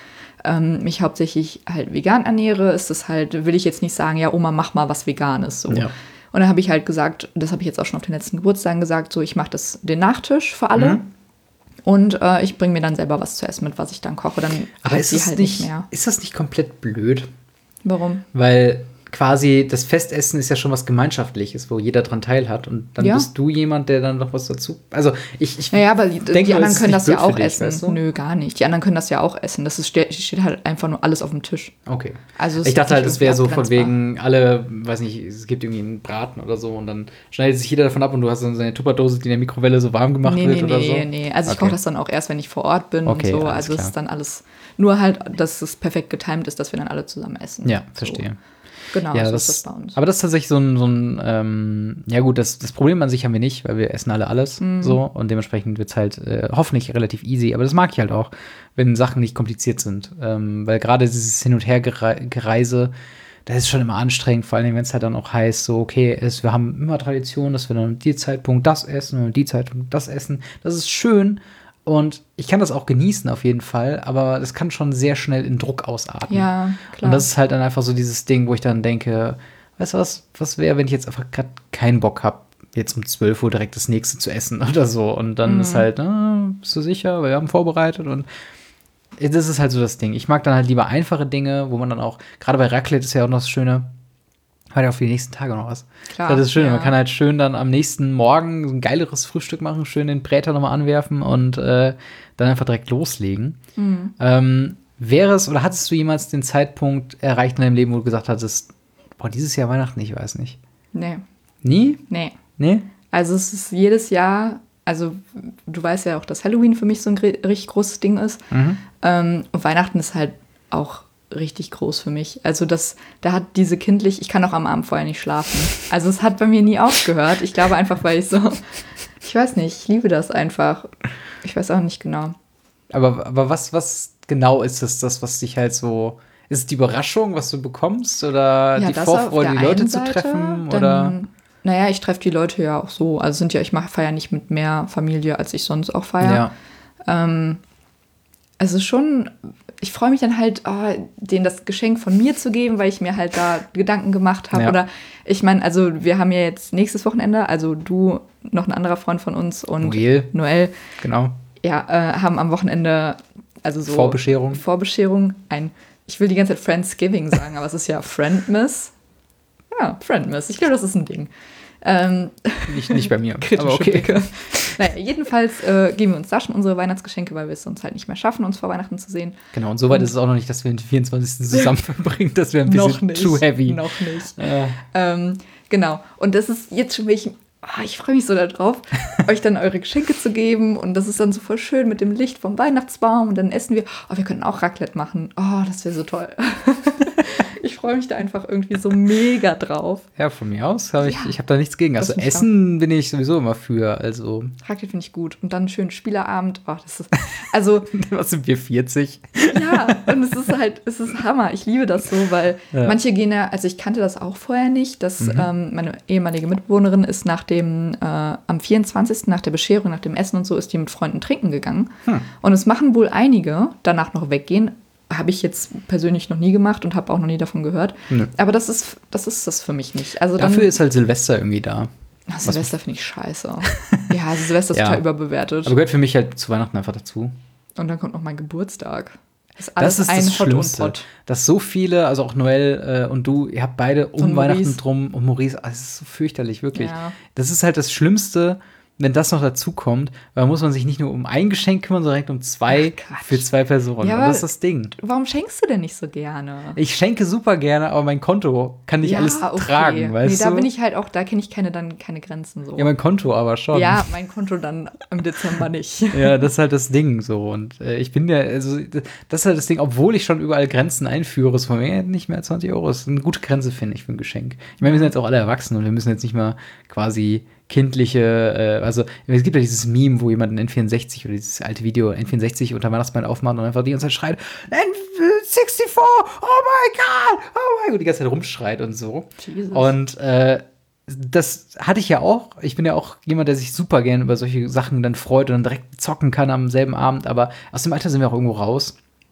S2: ähm, mich hauptsächlich halt vegan ernähre, ist das halt, will ich jetzt nicht sagen, ja, Oma, mach mal was Veganes. So.
S1: Ja.
S2: Und dann habe ich halt gesagt, das habe ich jetzt auch schon auf den letzten Geburtstagen gesagt, so ich mache das den Nachtisch für alle. Mhm. Und äh, ich bringe mir dann selber was zu essen mit, was ich dann koche. Dann
S1: Aber ist
S2: sie
S1: das
S2: halt
S1: nicht,
S2: nicht mehr.
S1: Ist das nicht komplett blöd?
S2: Warum?
S1: Weil quasi das Festessen ist ja schon was Gemeinschaftliches, wo jeder dran teilhat. Und dann
S2: ja.
S1: bist du jemand, der dann noch was dazu. Also ich, ich
S2: naja, aber die,
S1: denke,
S2: die anderen können das ja auch
S1: dich,
S2: essen.
S1: Weißt du?
S2: Nö, gar nicht. Die anderen können das ja auch essen. Das ist, steht halt einfach nur alles auf dem Tisch.
S1: Okay.
S2: Also
S1: ich dachte halt, es wäre so von wegen, alle, weiß nicht, es gibt irgendwie einen Braten oder so und dann schneidet sich jeder davon ab und du hast dann seine Tupperdose, die in der Mikrowelle so warm gemacht
S2: nee,
S1: wird
S2: nee,
S1: oder
S2: nee,
S1: so.
S2: Nee, nee, also
S1: okay.
S2: ich koche das dann auch erst, wenn ich vor Ort bin
S1: okay,
S2: und so. Also
S1: klar.
S2: es ist dann alles, nur halt, dass es perfekt getimt ist, dass wir dann alle zusammen essen.
S1: Ja,
S2: so.
S1: verstehe.
S2: Genau,
S1: ja,
S2: so
S1: das,
S2: ist das bei uns.
S1: Aber das ist tatsächlich so ein, so ein ähm, ja gut, das, das Problem an sich haben wir nicht, weil wir essen alle alles
S2: mm.
S1: so und dementsprechend wird es halt äh, hoffentlich relativ easy, aber das mag ich halt auch, wenn Sachen nicht kompliziert sind, ähm, weil gerade dieses Hin- und Hergereise, das ist schon immer anstrengend, vor allem wenn es halt dann auch heißt, so okay, es, wir haben immer Tradition, dass wir dann um die Zeitpunkt das essen und um die Zeitpunkt das essen, das ist schön. Und ich kann das auch genießen auf jeden Fall, aber das kann schon sehr schnell in Druck ausarten.
S2: Ja, klar.
S1: Und das ist halt dann einfach so dieses Ding, wo ich dann denke, weißt du was, was wäre, wenn ich jetzt einfach gerade keinen Bock habe, jetzt um zwölf Uhr direkt das nächste zu essen oder so. Und dann mhm. ist halt, ah, bist du sicher, wir haben vorbereitet und das ist halt so das Ding. Ich mag dann halt lieber einfache Dinge, wo man dann auch, gerade bei Raclette ist ja auch noch das Schöne, hat ja auch für die nächsten Tage noch was.
S2: Klar,
S1: das ist schön.
S2: Ja.
S1: Man kann halt schön dann am nächsten Morgen so ein geileres Frühstück machen, schön den Bräter nochmal anwerfen und äh, dann einfach direkt loslegen.
S2: Mhm.
S1: Ähm, wäre es, oder hattest du jemals den Zeitpunkt erreicht in deinem Leben, wo du gesagt hattest, boah, dieses Jahr Weihnachten, ich weiß nicht.
S2: Nee.
S1: Nie?
S2: Nee.
S1: Nee?
S2: Also es ist jedes Jahr, also du weißt ja auch, dass Halloween für mich so ein richtig großes Ding ist.
S1: Mhm.
S2: Ähm, und Weihnachten ist halt auch richtig groß für mich. Also das, da hat diese kindlich, ich kann auch am Abend vorher nicht schlafen. Also es hat bei mir nie aufgehört. Ich glaube einfach, weil ich so, ich weiß nicht, ich liebe das einfach. Ich weiß auch nicht genau.
S1: Aber, aber was, was genau ist das, das, was dich halt so, ist es die Überraschung, was du bekommst oder
S2: ja,
S1: die Vorfreude, die Leute zu
S2: Seite,
S1: treffen?
S2: Dann,
S1: oder?
S2: Naja, ich treffe die Leute ja auch so. Also sind ja, ich feiere nicht mit mehr Familie, als ich sonst auch feiere. Ja. Ähm, es ist schon, ich freue mich dann halt, oh, denen das Geschenk von mir zu geben, weil ich mir halt da Gedanken gemacht habe. Ja. Oder ich meine, also wir haben ja jetzt nächstes Wochenende, also du, noch ein anderer Freund von uns und
S1: Noel.
S2: Noel.
S1: Genau.
S2: Ja, äh, haben am Wochenende, also so
S1: Vorbescherung.
S2: Vorbescherung, ein, ich will die ganze Zeit Friendsgiving sagen, aber es ist ja Friendmas. Ja, Friendmas, ich glaube, das ist ein Ding. Ähm,
S1: nicht, nicht bei mir,
S2: kritische
S1: aber okay.
S2: Blicke. Naja, jedenfalls äh, geben wir uns da schon unsere Weihnachtsgeschenke, weil wir es sonst halt nicht mehr schaffen, uns vor Weihnachten zu sehen.
S1: Genau, und soweit ist es auch noch nicht, dass wir den vierundzwanzigsten zusammen verbringen. Das wäre ein bisschen
S2: noch nicht,
S1: too heavy.
S2: Noch nicht.
S1: Äh.
S2: Ähm, genau, und das ist jetzt schon wirklich, oh, ich freue mich so darauf, euch dann eure Geschenke zu geben. Und das ist dann so voll schön mit dem Licht vom Weihnachtsbaum. Und dann essen wir, oh, wir können auch Raclette machen. Oh, das wäre so toll. Ich freue mich da einfach irgendwie so mega drauf.
S1: Ja, von mir aus habe ich,
S2: Ja.
S1: ich habe da nichts gegen. Also
S2: Das ist
S1: Essen bin ich sowieso immer für. Also,
S2: Raclette finde ich gut. Und dann einen schönen Spielerabend. Oh, das ist, also,
S1: was sind wir, vierzig?
S2: ja, und es ist halt, es ist Hammer. Ich liebe das so, weil
S1: Ja.
S2: manche gehen ja, also ich kannte das auch vorher nicht, dass
S1: Mhm.
S2: ähm, meine ehemalige Mitbewohnerin ist nach dem, äh, am vierundzwanzigsten nach der Bescherung, nach dem Essen und so, ist die mit Freunden trinken gegangen.
S1: Hm.
S2: Und es machen wohl einige, danach noch weggehen. Habe ich jetzt persönlich noch nie gemacht und habe auch noch nie davon gehört.
S1: Nö.
S2: Aber das ist, das ist das für mich nicht. Also
S1: Dafür
S2: dann,
S1: ist halt Silvester irgendwie da.
S2: Ach, Silvester finde ich scheiße. Ja, also Silvester ist
S1: Ja.
S2: total überbewertet.
S1: Aber gehört für mich halt zu Weihnachten einfach dazu.
S2: Und dann kommt noch mein Geburtstag. Das ist alles
S1: Das ist
S2: ein
S1: das
S2: Hot
S1: Schlimmste.
S2: und Pot.
S1: Dass so viele, also auch Noel äh, und du, ihr habt beide um
S2: Und
S1: Weihnachten
S2: Maurice.
S1: drum und Maurice, ah, es ist so fürchterlich, wirklich.
S2: Ja.
S1: Das ist halt das Schlimmste, wenn das noch dazu kommt, weil da muss man sich nicht nur um ein Geschenk kümmern, sondern direkt um zwei
S2: Ach, Quatsch.
S1: für zwei Personen.
S2: Ja,
S1: und
S2: aber-
S1: das ist das Ding.
S2: Warum schenkst du denn nicht so gerne?
S1: Ich schenke super gerne, aber mein Konto kann nicht alles tragen, weißt
S2: nee,
S1: du?
S2: da bin ich halt auch, da kenne ich keine, dann keine Grenzen so.
S1: Ja, mein Konto aber schon.
S2: Ja, mein Konto dann im Dezember nicht.
S1: Ja, das ist halt das Ding so. Und äh, ich bin ja, also, das ist halt das Ding, obwohl ich schon überall Grenzen einführe, ist von mir nicht mehr zwanzig Euro. Das ist eine gute Grenze, finde ich, für ein Geschenk. Ich meine, wir sind jetzt auch alle erwachsen und wir müssen jetzt nicht mal quasi kindliche, äh, also es gibt ja dieses Meme, wo jemand ein N vierundsechzig oder dieses alte Video N vierundsechzig unter Weihnachtsmann aufmacht und einfach die ganze Zeit schreit, N sechsundsiebzig, oh my God, oh my God, die ganze Zeit rumschreit und so.
S2: Jesus.
S1: Und äh, das hatte ich ja auch. Ich bin ja auch jemand, der sich super gerne über solche Sachen dann freut und dann direkt zocken kann am selben Abend. Aber aus dem Alter sind wir auch irgendwo raus.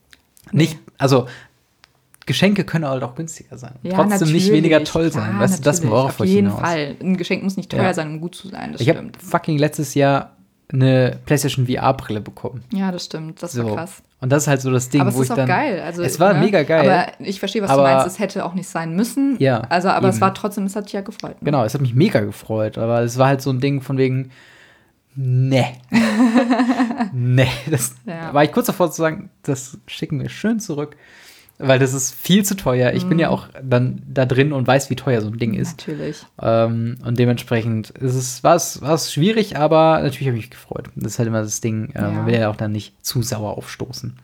S1: Nicht, also Geschenke können halt auch günstiger sein.
S2: Ja,
S1: Trotzdem nicht
S2: natürlich.
S1: weniger toll
S2: Klar,
S1: sein. Weißt du, das
S2: natürlich.
S1: worauf
S2: Auf
S1: ich
S2: jeden
S1: hinaus.
S2: Fall. Ein Geschenk muss nicht teuer
S1: Ja.
S2: sein, um gut zu sein. Das
S1: Ich habe
S2: stimmt.
S1: fucking letztes Jahr eine PlayStation V R-Brille bekommen.
S2: Ja, das stimmt. Das
S1: So.
S2: war krass.
S1: Und das ist halt so das Ding,
S2: Aber es
S1: wo
S2: ist
S1: ich
S2: auch
S1: dann.
S2: geil. Also,
S1: es war
S2: ne?
S1: mega geil.
S2: Aber ich verstehe, was
S1: Aber-
S2: du meinst. Es hätte auch nicht sein müssen.
S1: Ja,
S2: Also, aber es
S1: eben.
S2: war trotzdem, es hat dich ja gefreut. Ne?
S1: Genau, es hat mich mega gefreut. Aber es war halt so ein Ding von wegen, ne. ne. Das
S2: Ja.
S1: war ich kurz davor zu sagen, das schicken wir schön zurück. Weil das ist viel zu teuer. Ich bin ja auch dann da drin und weiß, wie teuer so ein Ding ist.
S2: Natürlich.
S1: Ähm, und dementsprechend ist es, war es, war es schwierig, aber natürlich habe ich mich gefreut. Das ist halt immer das Ding. Äh,
S2: Ja.
S1: Man will ja auch dann nicht zu sauer aufstoßen.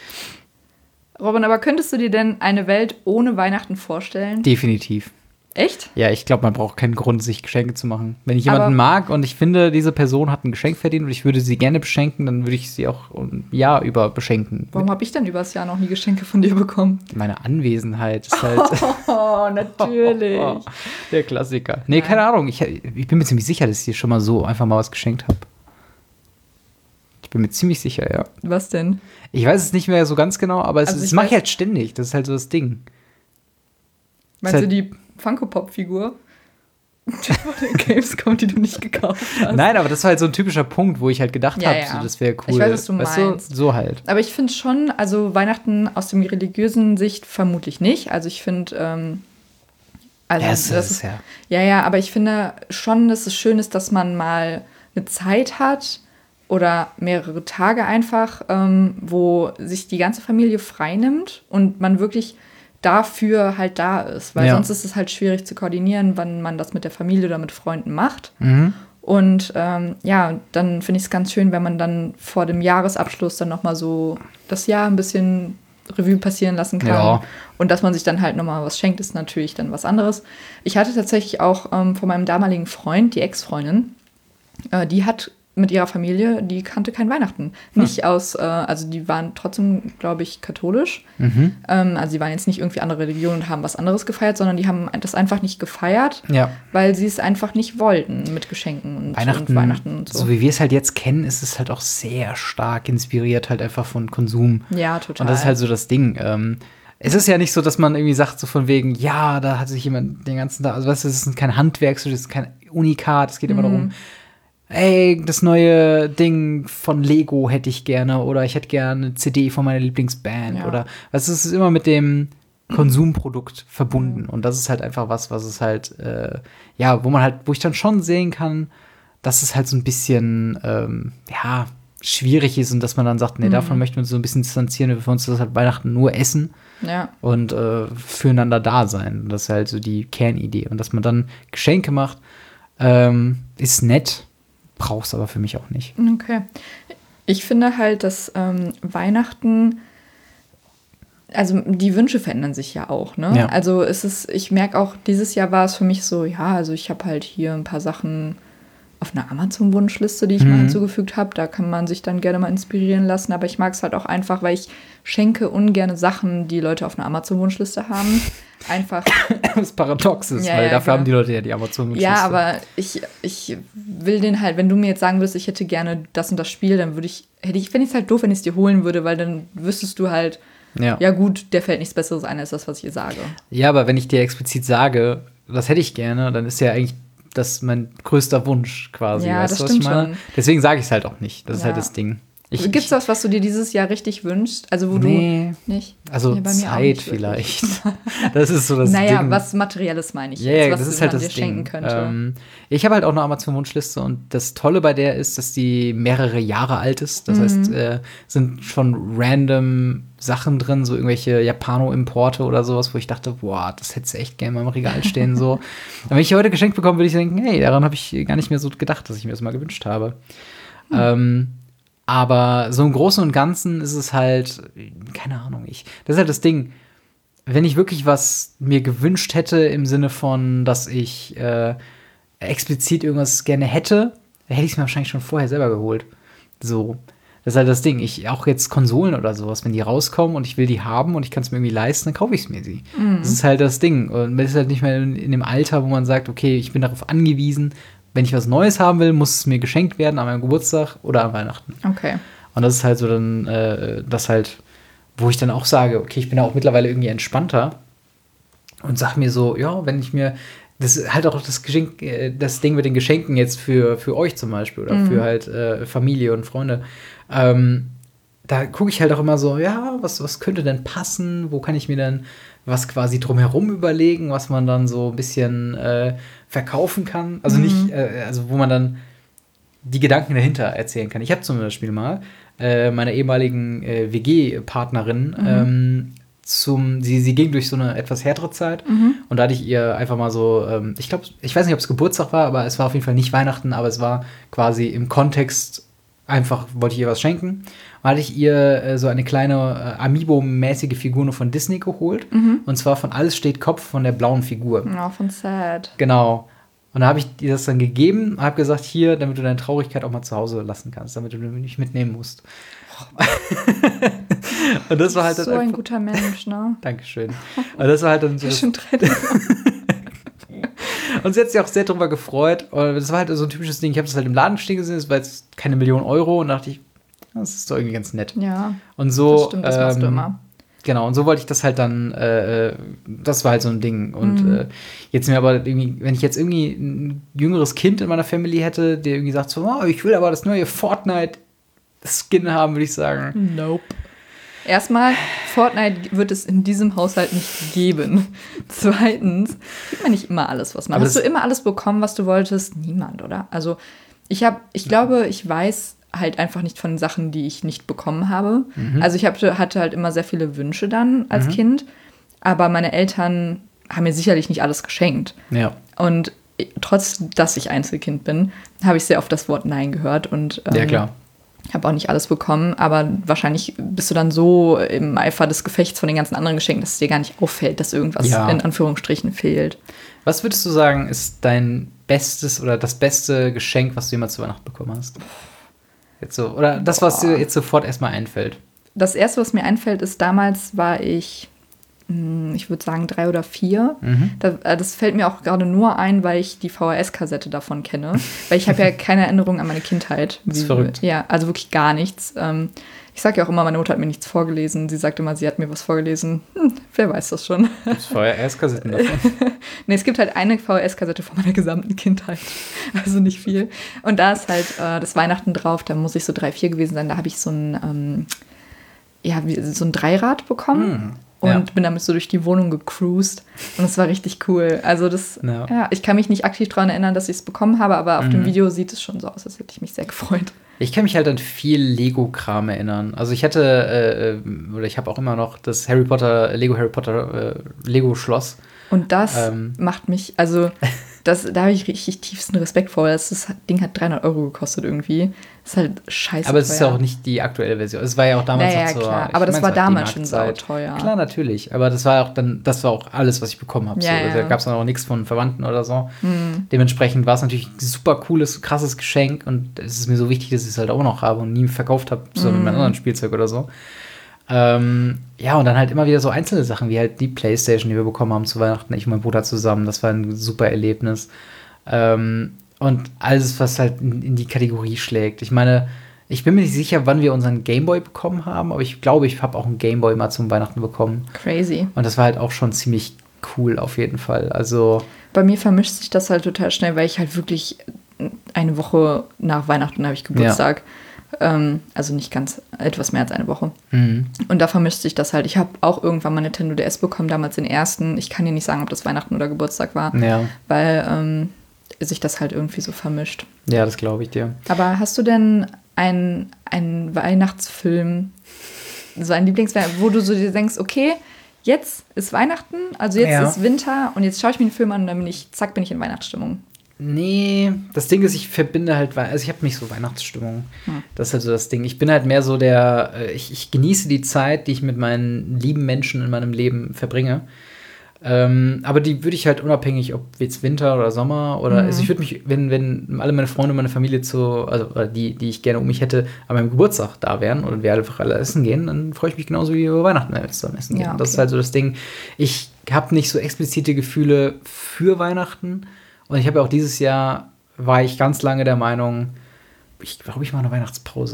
S2: Robin, aber könntest du dir denn eine Welt ohne Weihnachten vorstellen?
S1: Definitiv.
S2: Echt?
S1: Ja, ich glaube, man braucht keinen Grund, sich Geschenke zu machen. Wenn ich jemanden
S2: Aber-
S1: mag und ich finde, diese Person hat ein Geschenk verdient und ich würde sie gerne beschenken, dann würde ich sie auch ein Jahr über beschenken.
S2: Warum habe ich denn übers Jahr noch nie Geschenke von dir bekommen?
S1: Meine Anwesenheit ist halt
S2: Oh, natürlich.
S1: der Klassiker. Nee, keine Ahnung. Ich, ich bin mir ziemlich sicher, dass ich dir schon mal so einfach mal was geschenkt habe. Ich bin mir ziemlich sicher, ja.
S2: Was denn?
S1: Ich weiß es nicht mehr so ganz genau, aber es,
S2: Also
S1: es
S2: ich
S1: mache ich
S2: weiß-
S1: halt ständig. Das ist halt so das Ding.
S2: Meinst
S1: halt-
S2: du die Funko-Pop-Figur? Von den Gamescom, die du nicht gekauft hast?
S1: Nein, aber das war halt so ein typischer Punkt, wo ich halt gedacht
S2: Ja,
S1: habe,
S2: ja.
S1: so, das wäre cool.
S2: Ich weiß, was du
S1: weißt
S2: meinst.
S1: Du? So halt.
S2: Aber ich finde schon, also Weihnachten aus dem religiösen Sicht vermutlich nicht. Also ich finde, ähm, also
S1: Ja, es
S2: das
S1: ist ja.
S2: Ja, ja, aber ich finde schon, dass es schön ist, dass man mal eine Zeit hat oder mehrere Tage einfach, ähm, wo sich die ganze Familie frei nimmt und man wirklich dafür halt da ist. Weil
S1: Ja.
S2: sonst ist es halt schwierig zu koordinieren, wann man das mit der Familie oder mit Freunden macht.
S1: Mhm.
S2: Und ähm, ja, dann finde ich es ganz schön, wenn man dann vor dem Jahresabschluss dann nochmal so das Jahr ein bisschen Revue passieren lassen kann.
S1: Ja.
S2: Und dass man sich dann halt nochmal was schenkt, ist natürlich dann was anderes. Ich hatte tatsächlich auch ähm, von meinem damaligen Freund, die Ex-Freundin, äh, die hat mit ihrer Familie, die kannte kein Weihnachten. Nicht aus, äh, also die waren trotzdem, glaube ich, katholisch.
S1: Mhm.
S2: Ähm, also die waren jetzt nicht irgendwie andere Religionen und haben was anderes gefeiert, sondern die haben das einfach nicht gefeiert,
S1: Ja.
S2: weil sie es einfach nicht wollten mit Geschenken und
S1: Weihnachten,
S2: und, Weihnachten und so.
S1: so wie wir es halt jetzt kennen, ist es halt auch sehr stark inspiriert halt einfach von Konsum.
S2: Ja, total.
S1: Und das ist halt so das Ding. Ähm, es ist ja nicht so, dass man irgendwie sagt, so von wegen, ja, da hat sich jemand den ganzen Tag, also weißt du, es ist kein Handwerk, es ist kein Unikat, es geht immer
S2: Mhm.
S1: darum, ey, das neue Ding von Lego hätte ich gerne oder ich hätte gerne eine C D von meiner Lieblingsband
S2: Ja.
S1: oder was ist es ist immer mit dem Konsumprodukt verbunden und das ist halt einfach was, was es halt äh, ja, wo man halt, wo ich dann schon sehen kann, dass es halt so ein bisschen ähm, ja, schwierig ist und dass man dann sagt, nee, davon möchten wir uns so ein bisschen distanzieren, wir für uns das halt Weihnachten nur essen
S2: Ja.
S1: und äh, füreinander da sein. Das ist halt so die Kernidee. Und dass man dann Geschenke macht, ähm, ist nett, brauchst aber für mich auch nicht.
S2: Okay. Ich finde halt, dass ähm, Weihnachten, also die Wünsche verändern sich ja auch, ne?
S1: Ja.
S2: Also es ist, ich merke auch, dieses Jahr war es für mich so, ja, also ich habe halt hier ein paar Sachen auf einer Amazon-Wunschliste, die ich mal
S1: Mhm.
S2: hinzugefügt habe. Da kann man sich dann gerne mal inspirieren lassen. Aber ich mag es halt auch einfach, weil ich schenke ungerne Sachen, die Leute auf einer Amazon-Wunschliste haben. Einfach.
S1: Was paradox ist,
S2: Ja,
S1: weil
S2: ja,
S1: dafür
S2: genau.
S1: haben die Leute ja die Amazon-Wunschliste.
S2: Ja, aber ich, ich will den halt, wenn du mir jetzt sagen würdest, ich hätte gerne das und das Spiel, dann würde ich, hätte ich, fände ich es halt doof, wenn ich es dir holen würde, weil dann wüsstest du halt,
S1: Ja.
S2: ja gut, der fällt nichts Besseres ein als das, was ich ihr sage.
S1: ja, aber wenn ich dir explizit sage, das hätte ich gerne, dann ist ja eigentlich das mein größter Wunsch quasi.
S2: Ja,
S1: weißt
S2: das
S1: du, was
S2: stimmt
S1: ich meine?
S2: schon.
S1: Deswegen sage ich es halt auch nicht. Das ist
S2: Ja.
S1: halt das Ding. Ich,
S2: Gibt es
S1: ich,
S2: was, was du dir dieses Jahr richtig wünschst? Also wo
S1: Nee.
S2: du nicht?
S1: Also
S2: Nee, bei mir auch
S1: Zeit
S2: nicht
S1: vielleicht. Das ist so das
S2: naja,
S1: Ding.
S2: was Materielles meine ich
S1: Ja,
S2: jetzt,
S1: ja,
S2: was
S1: das ist
S2: man
S1: halt
S2: dir
S1: das
S2: schenken
S1: Ding.
S2: könnte.
S1: Ähm, ich habe halt auch eine Amazon-Wunschliste und das Tolle bei der ist, dass die mehrere Jahre alt ist. Das
S2: Mhm.
S1: heißt, äh, sind schon random Sachen drin, so irgendwelche Japano-Importe oder sowas, wo ich dachte, boah, das hättest du echt gerne mal im Regal stehen. So. Und wenn ich die heute geschenkt bekomme, würde ich denken, hey, daran habe ich gar nicht mehr so gedacht, dass ich mir das mal gewünscht habe.
S2: Hm.
S1: Ähm, aber so im Großen und Ganzen ist es halt, keine Ahnung, ich, das ist halt das Ding, wenn ich wirklich was mir gewünscht hätte im Sinne von, dass ich äh, explizit irgendwas gerne hätte, dann hätte ich es mir wahrscheinlich schon vorher selber geholt. So. Das ist halt das Ding. Ich auch jetzt Konsolen oder sowas, wenn die rauskommen und ich will die haben und ich kann es mir irgendwie leisten, dann kaufe ich es mir sie. Das ist halt das Ding. Und man ist halt nicht mehr in, in dem Alter, wo man sagt, okay, ich bin darauf angewiesen, wenn ich was Neues haben will, muss es mir geschenkt werden an meinem Geburtstag oder an Weihnachten.
S2: Okay.
S1: Und das ist halt so dann, äh, das halt, wo ich dann auch sage, okay, ich bin ja auch mittlerweile irgendwie entspannter und sag mir so, ja, wenn ich mir, das ist halt auch das Geschenk, das Ding mit den Geschenken jetzt für, für euch zum Beispiel oder mhm. für halt äh, Familie und Freunde, ähm, da gucke ich halt auch immer so, ja, was, was könnte denn passen, wo kann ich mir denn was quasi drumherum überlegen, was man dann so ein bisschen äh, verkaufen kann, also mhm. nicht, äh, also wo man dann die Gedanken dahinter erzählen kann. Ich habe zum Beispiel mal äh, meiner ehemaligen äh, W G-Partnerin mhm. ähm, zum, sie, sie ging durch so eine etwas härtere Zeit mhm. und da hatte ich ihr einfach mal so, ähm, ich glaube, ich weiß nicht, ob es Geburtstag war, aber es war auf jeden Fall nicht Weihnachten, aber es war quasi im Kontext, einfach wollte ich ihr was schenken. Und hatte ich ihr äh, so eine kleine äh, Amiibo-mäßige Figur nur von Disney geholt mhm. und zwar von Alles steht Kopf, von der blauen Figur.
S2: Ja, von Sad.
S1: Genau. Und da habe ich dir das dann gegeben und habe gesagt, hier, damit du deine Traurigkeit auch mal zu Hause lassen kannst, damit du nicht mitnehmen musst. Und das war halt
S2: so ein guter Mensch, ne?
S1: Dankeschön. Und das war halt dann so. Schon und sie hat sich auch sehr darüber gefreut. Und das war halt so ein typisches Ding. Ich habe das halt im Laden stehen gesehen, das war jetzt keine Million Euro. Und dachte ich, das ist doch irgendwie ganz nett.
S2: Ja.
S1: Und so.
S2: Das stimmt, das ähm, machst du immer.
S1: Genau, und so wollte ich das halt dann, äh, das war halt so ein Ding. Und mhm. äh, jetzt mir aber irgendwie, wenn ich jetzt irgendwie ein jüngeres Kind in meiner Family hätte, der irgendwie sagt so, oh, ich will aber das neue Fortnite-Skin haben, würde ich sagen.
S2: Nope. Erstmal, Fortnite wird es in diesem Haushalt nicht geben. Zweitens, kriegt man nicht immer alles, was man. Aber hast du immer alles bekommen, was du wolltest? Niemand, oder? Also, ich habe, ich glaube, ich weiß halt einfach nicht von Sachen, die ich nicht bekommen habe. Mhm. Also ich hab, hatte halt immer sehr viele Wünsche dann als mhm. Kind, aber meine Eltern haben mir sicherlich nicht alles geschenkt.
S1: Ja.
S2: Und trotz, dass ich Einzelkind bin, habe ich sehr oft das Wort Nein gehört und ähm,
S1: ja, klar.
S2: habe auch nicht alles bekommen, aber wahrscheinlich bist du dann so im Eifer des Gefechts von den ganzen anderen Geschenken, dass es dir gar nicht auffällt, dass irgendwas ja. in Anführungsstrichen fehlt.
S1: Was würdest du sagen, ist dein bestes oder das beste Geschenk, was du jemals zu Weihnachten bekommen hast? Jetzt so, oder das, was Boah. dir jetzt sofort erstmal einfällt?
S2: Das erste, was mir einfällt, ist, damals war ich, ich würde sagen, drei oder vier. Mhm. Das fällt mir auch gerade nur ein, weil ich die V H S-Kassette davon kenne. Weil ich habe ja keine Erinnerung an meine Kindheit.
S1: Das ist verrückt.
S2: Ja, also wirklich gar nichts. Ich sage ja auch immer, meine Mutter hat mir nichts vorgelesen. Sie sagt immer, sie hat mir was vorgelesen. Hm, wer weiß das schon.
S1: Gibt es V H S-Kassetten davon?
S2: Nee, es gibt halt eine V H S-Kassette von meiner gesamten Kindheit. Also nicht viel. Und da ist halt äh, das Weihnachten drauf. Da muss ich so drei, vier gewesen sein. Da habe ich so ein, ähm, ja, so ein Dreirad bekommen. Mm. Und ja. bin damit so durch die Wohnung gecruised. Und das war richtig cool. Also das, ja, ja ich kann mich nicht aktiv daran erinnern, dass ich es bekommen habe, aber auf mhm. dem Video sieht es schon so aus, als hätte ich mich sehr gefreut.
S1: Ich kann mich halt an viel Lego-Kram erinnern. Also ich hatte, äh, oder ich habe auch immer noch das Harry Potter, Lego Harry Potter äh, Lego-Schloss.
S2: Und das ähm. macht mich, also das, da habe ich richtig tiefsten Respekt vor. Das, das Ding hat dreihundert Euro gekostet irgendwie. Das ist halt scheiße
S1: Aber es ist ja auch nicht die aktuelle Version. Es war ja auch damals
S2: naja,
S1: noch so.
S2: Klar. Aber das war damals schon sauteuer.
S1: Klar, natürlich. Aber das war auch dann, das war auch alles, was ich bekommen habe.
S2: Ja,
S1: so.
S2: ja.
S1: Da gab es dann auch nichts von Verwandten oder so.
S2: Mhm.
S1: Dementsprechend war es natürlich ein super cooles, krasses Geschenk. Und es ist mir so wichtig, dass ich es halt auch noch habe und nie verkauft habe, so mhm. mit meinem anderen Spielzeug oder so. Ähm, ja, und dann halt immer wieder so einzelne Sachen, wie halt die Playstation, die wir bekommen haben zu Weihnachten, ich und mein Bruder zusammen. Das war ein super Erlebnis. Ähm, und alles, was halt in, in die Kategorie schlägt. Ich meine, ich bin mir nicht sicher, wann wir unseren Gameboy bekommen haben, aber ich glaube, ich habe auch einen Gameboy mal zum Weihnachten bekommen.
S2: Crazy.
S1: Und das war halt auch schon ziemlich cool auf jeden Fall. Also
S2: bei mir vermischt sich das halt total schnell, weil ich halt wirklich eine Woche nach Weihnachten habe ich Geburtstag. Ja. Ähm, also nicht ganz, etwas mehr als eine Woche.
S1: Mhm.
S2: Und da vermischt sich das halt. Ich habe auch irgendwann mal Nintendo D S bekommen, damals den ersten. Ich kann dir nicht sagen, ob das Weihnachten oder Geburtstag war,
S1: ja.
S2: weil ähm, sich das halt irgendwie so vermischt.
S1: Ja, das glaube ich dir.
S2: Aber hast du denn einen, einen Weihnachtsfilm, so einen Lieblingsfilm, wo du so dir denkst, okay, jetzt ist Weihnachten, also jetzt
S1: ja.
S2: ist Winter und jetzt schaue ich mir den Film an und dann bin ich, zack, bin ich in Weihnachtsstimmung.
S1: Nee, das Ding ist, ich verbinde halt, also ich habe nicht so Weihnachtsstimmung.
S2: Hm.
S1: Das ist halt so das Ding. Ich bin halt mehr so der, ich, ich genieße die Zeit, die ich mit meinen lieben Menschen in meinem Leben verbringe. Ähm, aber die würde ich halt unabhängig, ob jetzt Winter oder Sommer oder, mhm. also ich würde mich, wenn, wenn alle meine Freunde und meine Familie zu, also oder die, die ich gerne um mich hätte, an meinem Geburtstag da wären und wir einfach alle essen gehen, dann freue ich mich genauso wie über Weihnachten, wenn wir zusammen essen gehen.
S2: Ja, okay.
S1: Das ist halt so das Ding. Ich habe nicht so explizite Gefühle für Weihnachten. Und ich habe ja auch dieses Jahr, war ich ganz lange der Meinung, ich glaube, ich mache eine Weihnachtspause.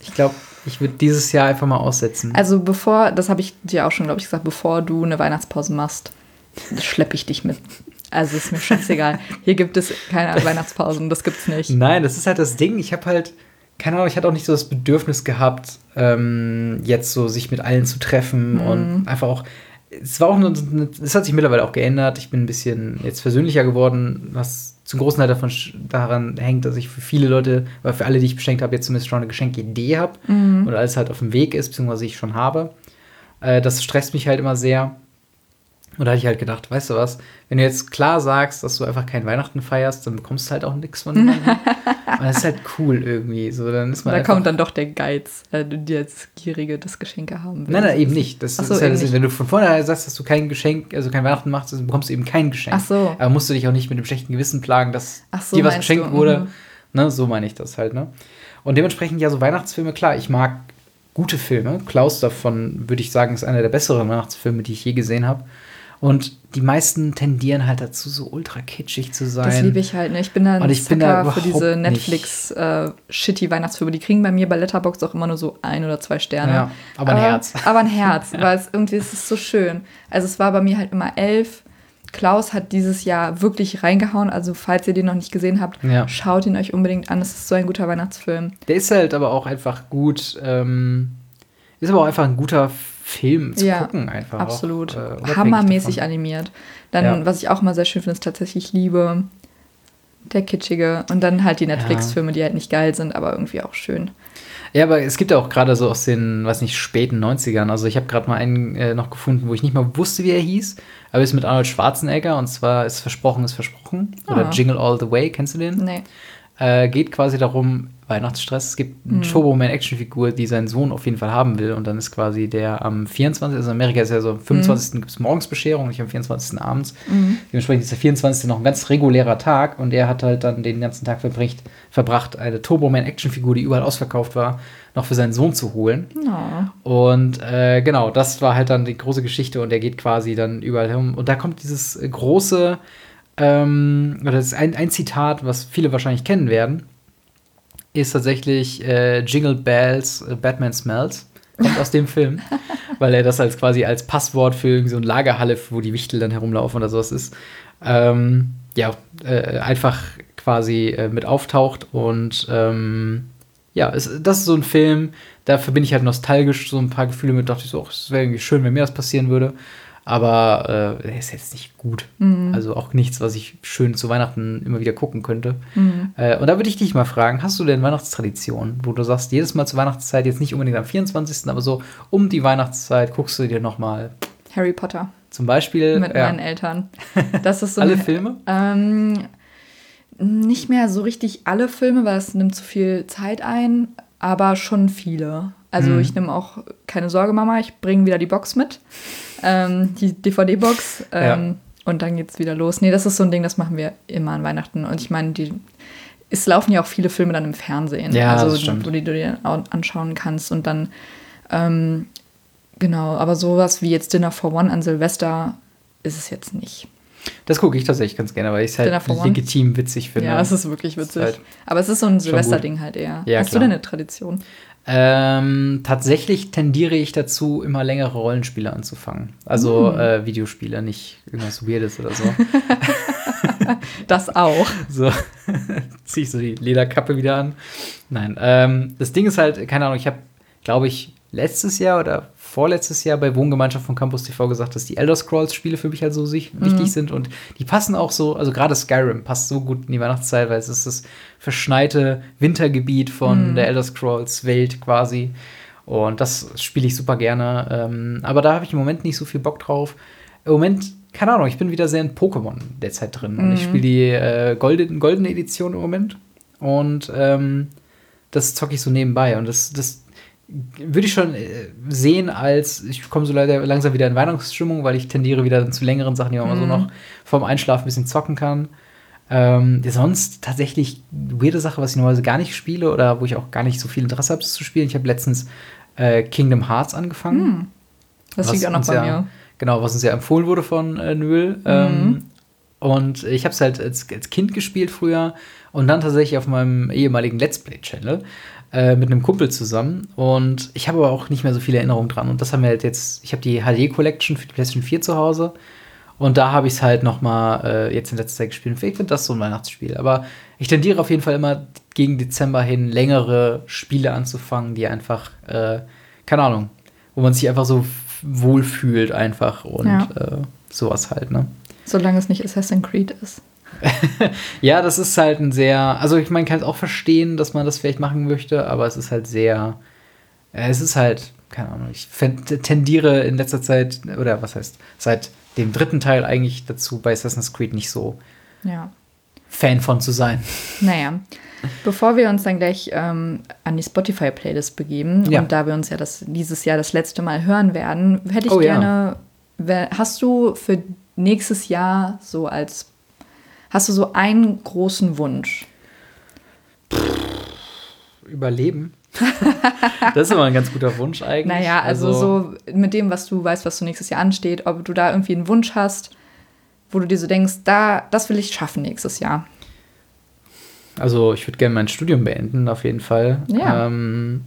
S1: Ich glaube, ich würde dieses Jahr einfach mal aussetzen.
S2: Also bevor, das habe ich dir auch schon, glaube ich, gesagt, bevor du eine Weihnachtspause machst, schleppe ich dich mit. Also ist mir scheißegal. Hier gibt es keine Weihnachtspausen, das gibt's nicht.
S1: Nein, das ist halt das Ding. Ich habe halt, keine Ahnung, ich hatte auch nicht so das Bedürfnis gehabt, ähm, jetzt so sich mit allen zu treffen mhm. und einfach auch, es war auch, eine, es hat sich mittlerweile auch geändert. Ich bin ein bisschen jetzt versöhnlicher geworden, was zum großen Teil davon daran hängt, dass ich für viele Leute, oder für alle, die ich beschenkt habe, jetzt zumindest schon eine Geschenkidee habe mhm. und alles halt auf dem Weg ist, beziehungsweise ich schon habe. Äh, das stresst mich halt immer sehr. Und da hatte ich halt gedacht, weißt du was, wenn du jetzt klar sagst, dass du einfach kein Weihnachten feierst, dann bekommst du halt auch nichts von jemandem. Und das ist halt cool irgendwie. So, dann ist man
S2: da
S1: einfach,
S2: kommt dann doch der Geiz, äh, die als Gierige das Geschenke haben will.
S1: Nein, nein, eben nicht. Das,
S2: so,
S1: das ist ja das,
S2: nicht.
S1: Wenn du von vornherein sagst, dass du kein Geschenk, also kein Weihnachten machst, dann bekommst du eben kein Geschenk.
S2: Ach so.
S1: Aber musst du dich auch nicht mit dem schlechten Gewissen plagen, dass
S2: so,
S1: dir was geschenkt
S2: du?
S1: wurde.
S2: Mhm.
S1: Ne, so meine ich das halt, ne? Und dementsprechend ja so Weihnachtsfilme, klar, ich mag gute Filme. Klaus davon, würde ich sagen, ist einer der besseren Weihnachtsfilme, die ich je gesehen habe. Und die meisten tendieren halt dazu, so ultra kitschig zu sein.
S2: Das liebe ich halt, ne? Ich bin da ein
S1: ich bin da
S2: für diese Netflix-shitty-Weihnachtsfilme. Äh, die kriegen bei mir bei Letterboxd auch immer nur so ein oder zwei Sterne.
S1: Ja, aber ein
S2: aber,
S1: Herz.
S2: Aber ein Herz, weil es irgendwie es ist so schön. Also es war bei mir halt immer elf. Klaus hat dieses Jahr wirklich reingehauen. Also falls ihr den noch nicht gesehen habt, ja. schaut ihn euch unbedingt an. Es ist so ein guter Weihnachtsfilm.
S1: Der ist halt aber auch einfach gut, ähm, ist aber auch einfach ein guter Film zu
S2: ja,
S1: gucken einfach.
S2: Absolut.
S1: Auch, äh,
S2: hammermäßig animiert. Dann, ja. was ich auch mal sehr schön finde, ist tatsächlich Liebe, der Kitschige und dann halt die Netflix-Filme, die halt nicht geil sind, aber irgendwie auch schön.
S1: Ja, aber es gibt ja auch gerade so aus den, weiß nicht, späten neunzigern, also ich habe gerade mal einen äh, noch gefunden, wo ich nicht mal wusste, wie er hieß, aber ist mit Arnold Schwarzenegger und zwar ist Versprochen ist Versprochen ah. oder Jingle All the Way, kennst du den?
S2: Nee.
S1: Äh, geht quasi darum, Weihnachtsstress, es gibt eine mhm. Turboman-Actionfigur, die seinen Sohn auf jeden Fall haben will und dann ist quasi der am vierundzwanzigsten, also in Amerika ist ja so am fünfundzwanzigsten Mhm. gibt es morgens Bescherung, nicht am vierundzwanzigsten abends. Mhm. Dementsprechend ist der vierundzwanzigste noch ein ganz regulärer Tag und er hat halt dann den ganzen Tag verbricht, verbracht, eine Turboman-Actionfigur, die überall ausverkauft war, noch für seinen Sohn zu holen.
S2: Oh.
S1: Und äh, genau, das war halt dann die große Geschichte und er geht quasi dann überall hin und da kommt dieses große Ähm, oder das ist ein, ein Zitat, was viele wahrscheinlich kennen werden, ist tatsächlich äh, Jingle Bells, äh, Batman Smells. Kommt aus dem Film, weil er das als quasi als Passwort für irgendwie so eine Lagerhalle, wo die Wichtel dann herumlaufen oder sowas ist, ähm, ja, äh, einfach quasi äh, mit auftaucht und ähm, ja, es, das ist so ein Film, da verbinde ich halt nostalgisch so ein paar Gefühle mit, dachte ich so, es wäre irgendwie schön, wenn mir das passieren würde. Aber äh, er ist jetzt nicht gut. Mhm. Also auch nichts, was ich schön zu Weihnachten immer wieder gucken könnte. Mhm. Äh, und da würde ich dich mal fragen, hast du denn Weihnachtstraditionen, wo du sagst, jedes Mal zur Weihnachtszeit, jetzt nicht unbedingt am vierundzwanzigsten, aber so um die Weihnachtszeit guckst du dir noch mal
S2: Harry Potter.
S1: Zum Beispiel.
S2: Mit ja. meinen Eltern. Das ist so
S1: alle
S2: eine,
S1: Filme?
S2: Ähm, nicht mehr so richtig alle Filme, weil es nimmt zu viel Zeit ein, aber schon viele. Also mhm. ich nehme auch, keine Sorge, Mama, ich bringe wieder die Box mit. Ähm, die D V D-Box. Ähm, ja. Und dann geht's wieder los. Nee, das ist so ein Ding, das machen wir immer an Weihnachten. Und ich meine, die, es laufen ja auch viele Filme dann im Fernsehen.
S1: Ja,
S2: also,
S1: das stimmt.
S2: Wo die du dir anschauen kannst. Und dann, ähm, genau, aber sowas wie jetzt Dinner for One an Silvester ist es jetzt nicht.
S1: Das gucke ich tatsächlich ganz gerne, weil ich es halt legitim witzig finde.
S2: Ja, es ist wirklich witzig. Ist halt aber es ist so ein Silvesterding halt eher. Ja, Hast klar. du denn eine Tradition?
S1: Ähm, tatsächlich tendiere ich dazu, immer längere Rollenspiele anzufangen. Also mm. äh, Videospiele, nicht irgendwas Weirdes oder so.
S2: Das auch.
S1: So, ziehe ich so die Lederkappe wieder an. Nein, ähm, das Ding ist halt, keine Ahnung, ich habe, glaube ich, letztes Jahr oder vorletztes Jahr bei Wohngemeinschaft von Campus T V gesagt, dass die Elder Scrolls-Spiele für mich halt so sich, mhm. wichtig sind und die passen auch so, also gerade Skyrim passt so gut in die Weihnachtszeit, weil es ist das verschneite Wintergebiet von mhm. der Elder Scrolls-Welt quasi und das spiele ich super gerne, ähm, aber da habe ich im Moment nicht so viel Bock drauf. Im Moment, keine Ahnung, ich bin wieder sehr in Pokémon derzeit drin mhm. und ich spiele die äh, goldene, goldene Edition im Moment und ähm, das zocke ich so nebenbei und das, das würde ich schon sehen als, ich komme so leider langsam wieder in Weihnachtsstimmung, weil ich tendiere wieder zu längeren Sachen, die man mm. so noch vorm Einschlafen ein bisschen zocken kann. Ähm, sonst tatsächlich weirde Sache, was ich normalerweise gar nicht spiele oder wo ich auch gar nicht so viel Interesse habe, das zu spielen. Ich habe letztens äh, Kingdom Hearts angefangen.
S2: Mm. Das liegt auch noch bei
S1: ja,
S2: mir.
S1: Genau, was uns ja empfohlen wurde von äh, Nöhl. Mm. Ähm, und ich habe es halt als, als Kind gespielt früher und dann tatsächlich auf meinem ehemaligen Let's Play-Channel. äh, mit einem Kumpel zusammen. Und ich habe aber auch nicht mehr so viele Erinnerungen dran. Und das haben wir halt jetzt, ich habe die H D-Collection für die PlayStation vier zu Hause. Und da habe ich es halt noch mal äh, jetzt in letzter Zeit gespielt. Ich finde das so ein Weihnachtsspiel. Aber ich tendiere auf jeden Fall immer gegen Dezember hin, längere Spiele anzufangen, die einfach, äh, keine Ahnung, wo man sich einfach so f- wohlfühlt einfach und
S2: Ja.
S1: äh, sowas halt, ne?
S2: Solange es nicht Assassin's Creed ist.
S1: Ja, das ist halt ein sehr, also ich meine, kann es auch verstehen, dass man das vielleicht machen möchte, aber es ist halt sehr, äh, es ist halt, keine Ahnung, ich fänd, tendiere in letzter Zeit, oder was heißt, seit dem dritten Teil eigentlich dazu, bei Assassin's Creed nicht so
S2: Ja.
S1: Fan von zu sein.
S2: Naja, bevor wir uns dann gleich ähm, an die Spotify-Playlist begeben,
S1: Ja.
S2: und da wir uns ja das, dieses Jahr das letzte Mal hören werden, hätte ich
S1: Oh, ja.
S2: gerne, wer- hast du für nächstes Jahr so als, hast du so einen großen Wunsch?
S1: Überleben. Das ist immer ein ganz guter Wunsch eigentlich.
S2: Naja, also, so mit dem, was du weißt, was so nächstes Jahr ansteht, ob du da irgendwie einen Wunsch hast, wo du dir so denkst, da, das will ich schaffen nächstes Jahr.
S1: Also ich würde gerne mein Studium beenden, auf jeden Fall.
S2: Ja.
S1: Ähm,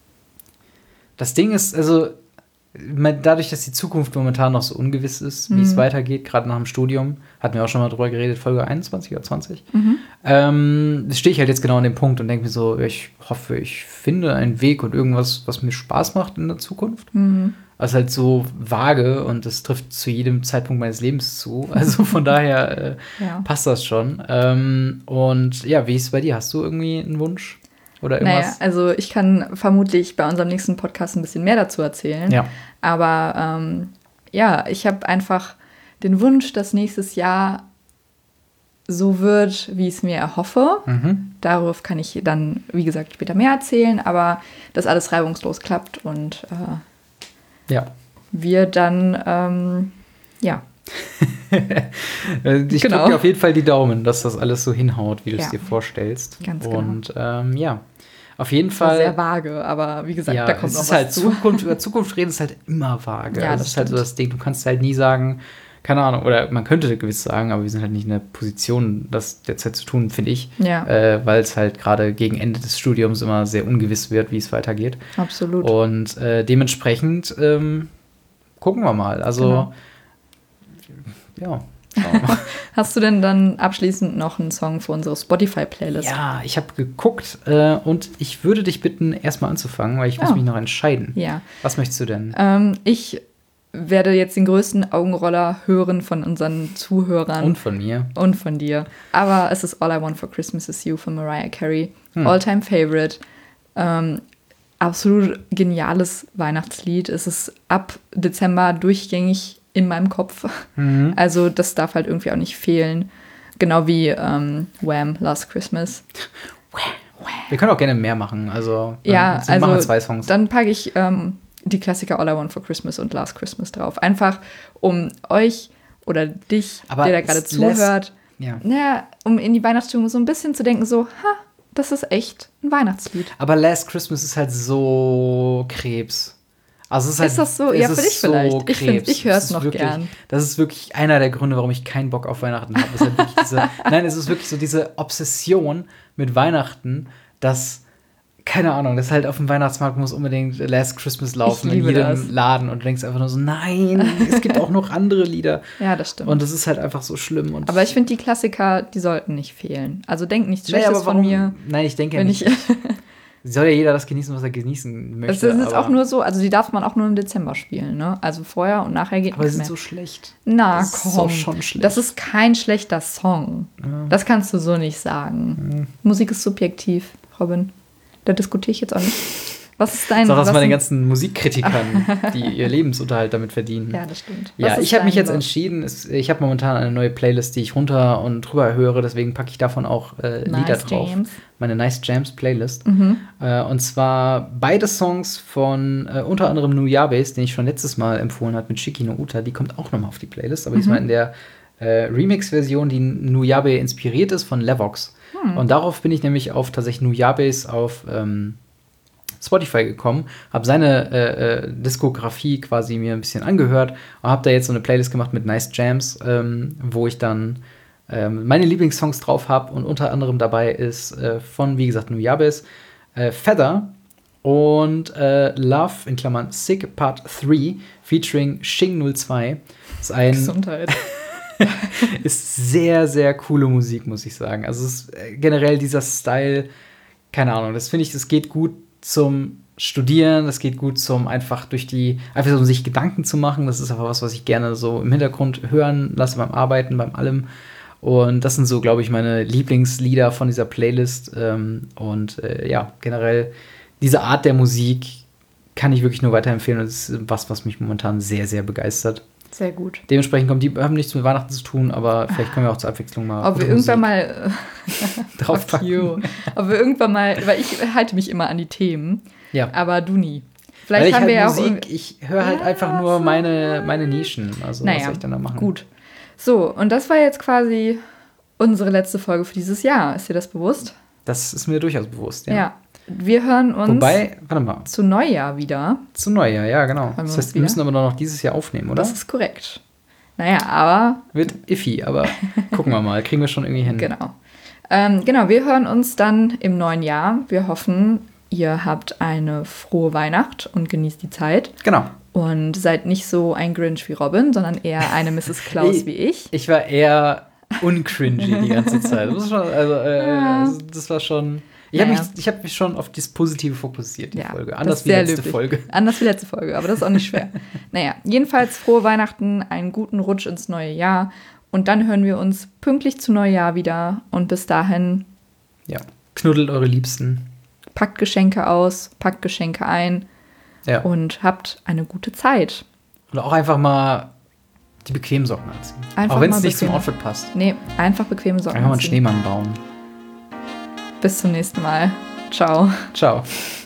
S1: das Ding ist, also man- dadurch, dass die Zukunft momentan noch so ungewiss ist, wie
S2: Mhm.
S1: es weitergeht, gerade nach dem Studium, hatten wir auch schon mal drüber geredet, Folge einundzwanzig oder zwanzig,
S2: Mhm.
S1: ähm, stehe ich halt jetzt genau an dem Punkt und denke mir so, ich hoffe, ich finde einen Weg und irgendwas, was mir Spaß macht in der Zukunft.
S2: Mhm.
S1: Also halt so vage und das trifft zu jedem Zeitpunkt meines Lebens zu. Also von daher äh,
S2: Ja.
S1: passt das schon. Ähm, und ja, wie ist es bei dir? Hast du irgendwie einen Wunsch oder
S2: Naja,
S1: irgendwas?
S2: also ich kann vermutlich bei unserem nächsten Podcast ein bisschen mehr dazu erzählen.
S1: Ja.
S2: Aber ähm, ja, ich habe einfach den Wunsch, dass nächstes Jahr so wird, wie ich es mir erhoffe.
S1: Mhm.
S2: Darauf kann ich dann, wie gesagt, später mehr erzählen, aber dass alles reibungslos klappt und äh,
S1: Ja.
S2: wir dann, ähm, ja,
S1: Äh, Ich
S2: Genau.
S1: drücke dir auf jeden Fall die Daumen, dass das alles so hinhaut, wie du es
S2: Ja.
S1: dir vorstellst.
S2: Ganz genau.
S1: Und ähm, ja, auf jeden
S2: das war
S1: Fall.
S2: sehr vage, aber wie gesagt,
S1: Ja,
S2: da kommt
S1: es
S2: noch
S1: ist
S2: was
S1: halt
S2: zu.
S1: Zukunft, über Zukunft reden ist halt immer vage.
S2: Ja,
S1: Also
S2: das
S1: es ist halt so
S2: stimmt.
S1: das Ding, du kannst halt nie sagen, keine Ahnung, oder man könnte gewiss sagen, aber wir sind halt nicht in der Position, das derzeit zu tun, finde ich.
S2: Ja.
S1: Äh, weil es halt gerade gegen Ende des Studiums immer sehr ungewiss wird, wie es weitergeht.
S2: Absolut.
S1: Und äh, dementsprechend ähm, gucken wir mal. Also, ja. schauen wir mal.
S2: Hast du denn dann abschließend noch einen Song für unsere Spotify-Playlist?
S1: Ja, ich habe geguckt äh, und ich würde dich bitten, erstmal anzufangen, weil ich muss
S2: Oh.
S1: mich noch entscheiden.
S2: Ja.
S1: Was möchtest du denn?
S2: Ähm, ich werde jetzt den größten Augenroller hören von unseren Zuhörern
S1: Und von mir.
S2: und von dir. Aber es ist All I Want for Christmas Is You von Mariah Carey.
S1: Hm.
S2: All-time Favorite. Ähm, absolut geniales Weihnachtslied. Es ist ab Dezember durchgängig in meinem Kopf.
S1: Mhm.
S2: Also das darf halt irgendwie auch nicht fehlen. Genau wie ähm, Wham! Last Christmas.
S1: Wir können auch gerne mehr machen. Also,
S2: Ja,
S1: dann machen wir
S2: also
S1: zwei Songs.
S2: dann packe ich ähm, die Klassiker All I Want for Christmas und Last Christmas drauf. Einfach um euch oder dich,
S1: Aber
S2: der da gerade
S1: es
S2: zuhört,
S1: Ja.
S2: naja, um in die Weihnachtsstimmung so ein bisschen zu denken, so, ha, das ist echt ein Weihnachtslied.
S1: Aber Last Christmas ist halt so Krebs. Also es ist, halt,
S2: Ist das so?
S1: es
S2: Ja, für
S1: ist
S2: dich vielleicht.
S1: So
S2: Ich find-
S1: Krebs.
S2: ich hör's
S1: Es ist
S2: noch
S1: wirklich,
S2: gern.
S1: Das ist wirklich einer der Gründe, warum ich keinen Bock auf Weihnachten habe. Es ist halt wirklich diese, nein, es ist wirklich so diese Obsession mit Weihnachten, dass, keine Ahnung, das halt auf dem Weihnachtsmarkt muss unbedingt Last Christmas laufen, in
S2: liebe
S1: jedem
S2: das.
S1: Laden und du denkst einfach nur so, nein, es gibt auch noch andere Lieder.
S2: Ja, das stimmt.
S1: Und das ist halt einfach so schlimm. Und
S2: aber ich finde, die Klassiker, die sollten nicht fehlen. Also denk nichts
S1: Naja,
S2: Schlechtes
S1: aber warum-
S2: von mir.
S1: Nein, ich denke ja
S2: Wenn
S1: nicht.
S2: ich,
S1: Soll ja jeder das genießen, was er genießen möchte.
S2: das ist jetzt
S1: aber,
S2: auch nur so, also die darf man auch nur im Dezember spielen, ne? Also vorher und nachher geht
S1: aber sie
S2: nichts
S1: sind
S2: mehr.
S1: so schlecht.
S2: Na
S1: Das ist
S2: komm,
S1: so schon schlecht.
S2: das ist kein schlechter Song.
S1: Ja.
S2: Das kannst du so nicht sagen. Musik ist subjektiv, Robin. Da diskutiere ich jetzt auch nicht. Was ist dein...
S1: Sag das
S2: was
S1: mal den
S2: sind-
S1: ganzen Musikkritikern, die ihr Lebensunterhalt damit verdienen.
S2: Ja, das stimmt.
S1: Ja,
S2: Was ist
S1: ich habe mich
S2: dein
S1: jetzt
S2: Wort?
S1: entschieden, es, ich habe momentan eine neue Playlist, die ich runter und drüber höre, deswegen packe ich davon auch äh, Lieder
S2: Nice
S1: drauf.
S2: James.
S1: Meine Nice Jams Playlist.
S2: Mhm.
S1: Äh, und zwar beide Songs von äh, unter anderem Nuyabes, den ich schon letztes Mal empfohlen habe mit Shiki no Uta, die kommt auch nochmal auf die Playlist, aber
S2: Mhm.
S1: diesmal in der äh, Remix-Version, die Nuyabe inspiriert ist von Levox.
S2: Hm.
S1: Und darauf bin ich nämlich auf tatsächlich Nuyabes auf ähm, Spotify gekommen, habe seine äh, äh, Diskografie quasi mir ein bisschen angehört und habe da jetzt so eine Playlist gemacht mit Nice Jams, ähm, wo ich dann ähm, meine Lieblingssongs drauf habe und unter anderem dabei ist äh, von, wie gesagt, Nuyabes äh, Feather und äh, Love in Klammern Sick Part drei featuring Shing null zwei. Ist ein
S2: Gesundheit.
S1: ist sehr, sehr coole Musik, muss ich sagen. Also es ist äh, generell dieser Style, keine Ahnung, das finde ich, das geht gut zum Studieren, das geht gut zum einfach durch die, einfach so um sich Gedanken zu machen. Das ist einfach was, was ich gerne so im Hintergrund hören lasse beim Arbeiten, beim allem. Und das sind so, glaube ich, meine Lieblingslieder von dieser Playlist. Ähm, und äh, ja, generell diese Art der Musik kann ich wirklich nur weiterempfehlen. Und es ist was, was mich momentan sehr, sehr begeistert.
S2: Sehr gut.
S1: Dementsprechend kommen die, haben nichts mit Weihnachten zu tun, aber vielleicht können wir auch zur Abwechslung mal
S2: Ob wir irgendwann mal
S1: draufpacken.
S2: Ob wir irgendwann mal, weil ich halte mich immer an die Themen,
S1: ja.
S2: aber du nie.
S1: Vielleicht Weil ich
S2: haben
S1: halt
S2: wir ja
S1: Musik,
S2: auch
S1: ich höre halt
S2: ja,
S1: einfach nur meine, meine Nischen. Also
S2: naja,
S1: was soll ich dann da machen?
S2: Gut. So, und das war jetzt quasi unsere letzte Folge für dieses Jahr. Ist dir das bewusst?
S1: Das ist mir durchaus bewusst, ja.
S2: Ja. Wir hören uns
S1: Wobei, warte mal.
S2: zu Neujahr wieder.
S1: Zu Neujahr, ja, genau.
S2: Hören
S1: Das
S2: wir
S1: heißt, wir müssen aber noch dieses Jahr aufnehmen, oder?
S2: Das ist korrekt. Naja, aber
S1: Wird iffy, aber gucken wir mal. Kriegen wir schon irgendwie hin.
S2: Genau. Ähm, genau, wir hören uns dann im neuen Jahr. Wir hoffen, ihr habt eine frohe Weihnacht und genießt die Zeit.
S1: Genau.
S2: Und seid nicht so ein Grinch wie Robin, sondern eher eine Misses Claus
S1: ich,
S2: wie ich.
S1: Ich war eher uncringy die ganze Zeit. Das, war schon, also, äh,
S2: Ja.
S1: das war schon. Ich
S2: Naja.
S1: habe mich, hab mich schon auf das Positive fokussiert, die
S2: Ja,
S1: Folge.
S2: das
S1: Anders
S2: ist
S1: wie
S2: sehr
S1: letzte
S2: löblich.
S1: Folge.
S2: Anders wie letzte Folge, aber das ist auch nicht schwer. Naja, jedenfalls frohe Weihnachten, einen guten Rutsch ins neue Jahr. Und dann hören wir uns pünktlich zu Neujahr wieder. Und bis dahin,
S1: Ja, knuddelt eure Liebsten.
S2: packt Geschenke aus, packt Geschenke ein
S1: Ja.
S2: und habt eine gute Zeit.
S1: Und auch einfach mal die bequemen Socken anziehen.
S2: Einfach
S1: auch wenn es
S2: mal
S1: nicht zum
S2: bequem.
S1: Outfit passt.
S2: Nee, einfach bequeme Socken
S1: Einfach mal einen
S2: anziehen.
S1: Schneemann bauen.
S2: Bis zum nächsten Mal. Ciao.
S1: Ciao.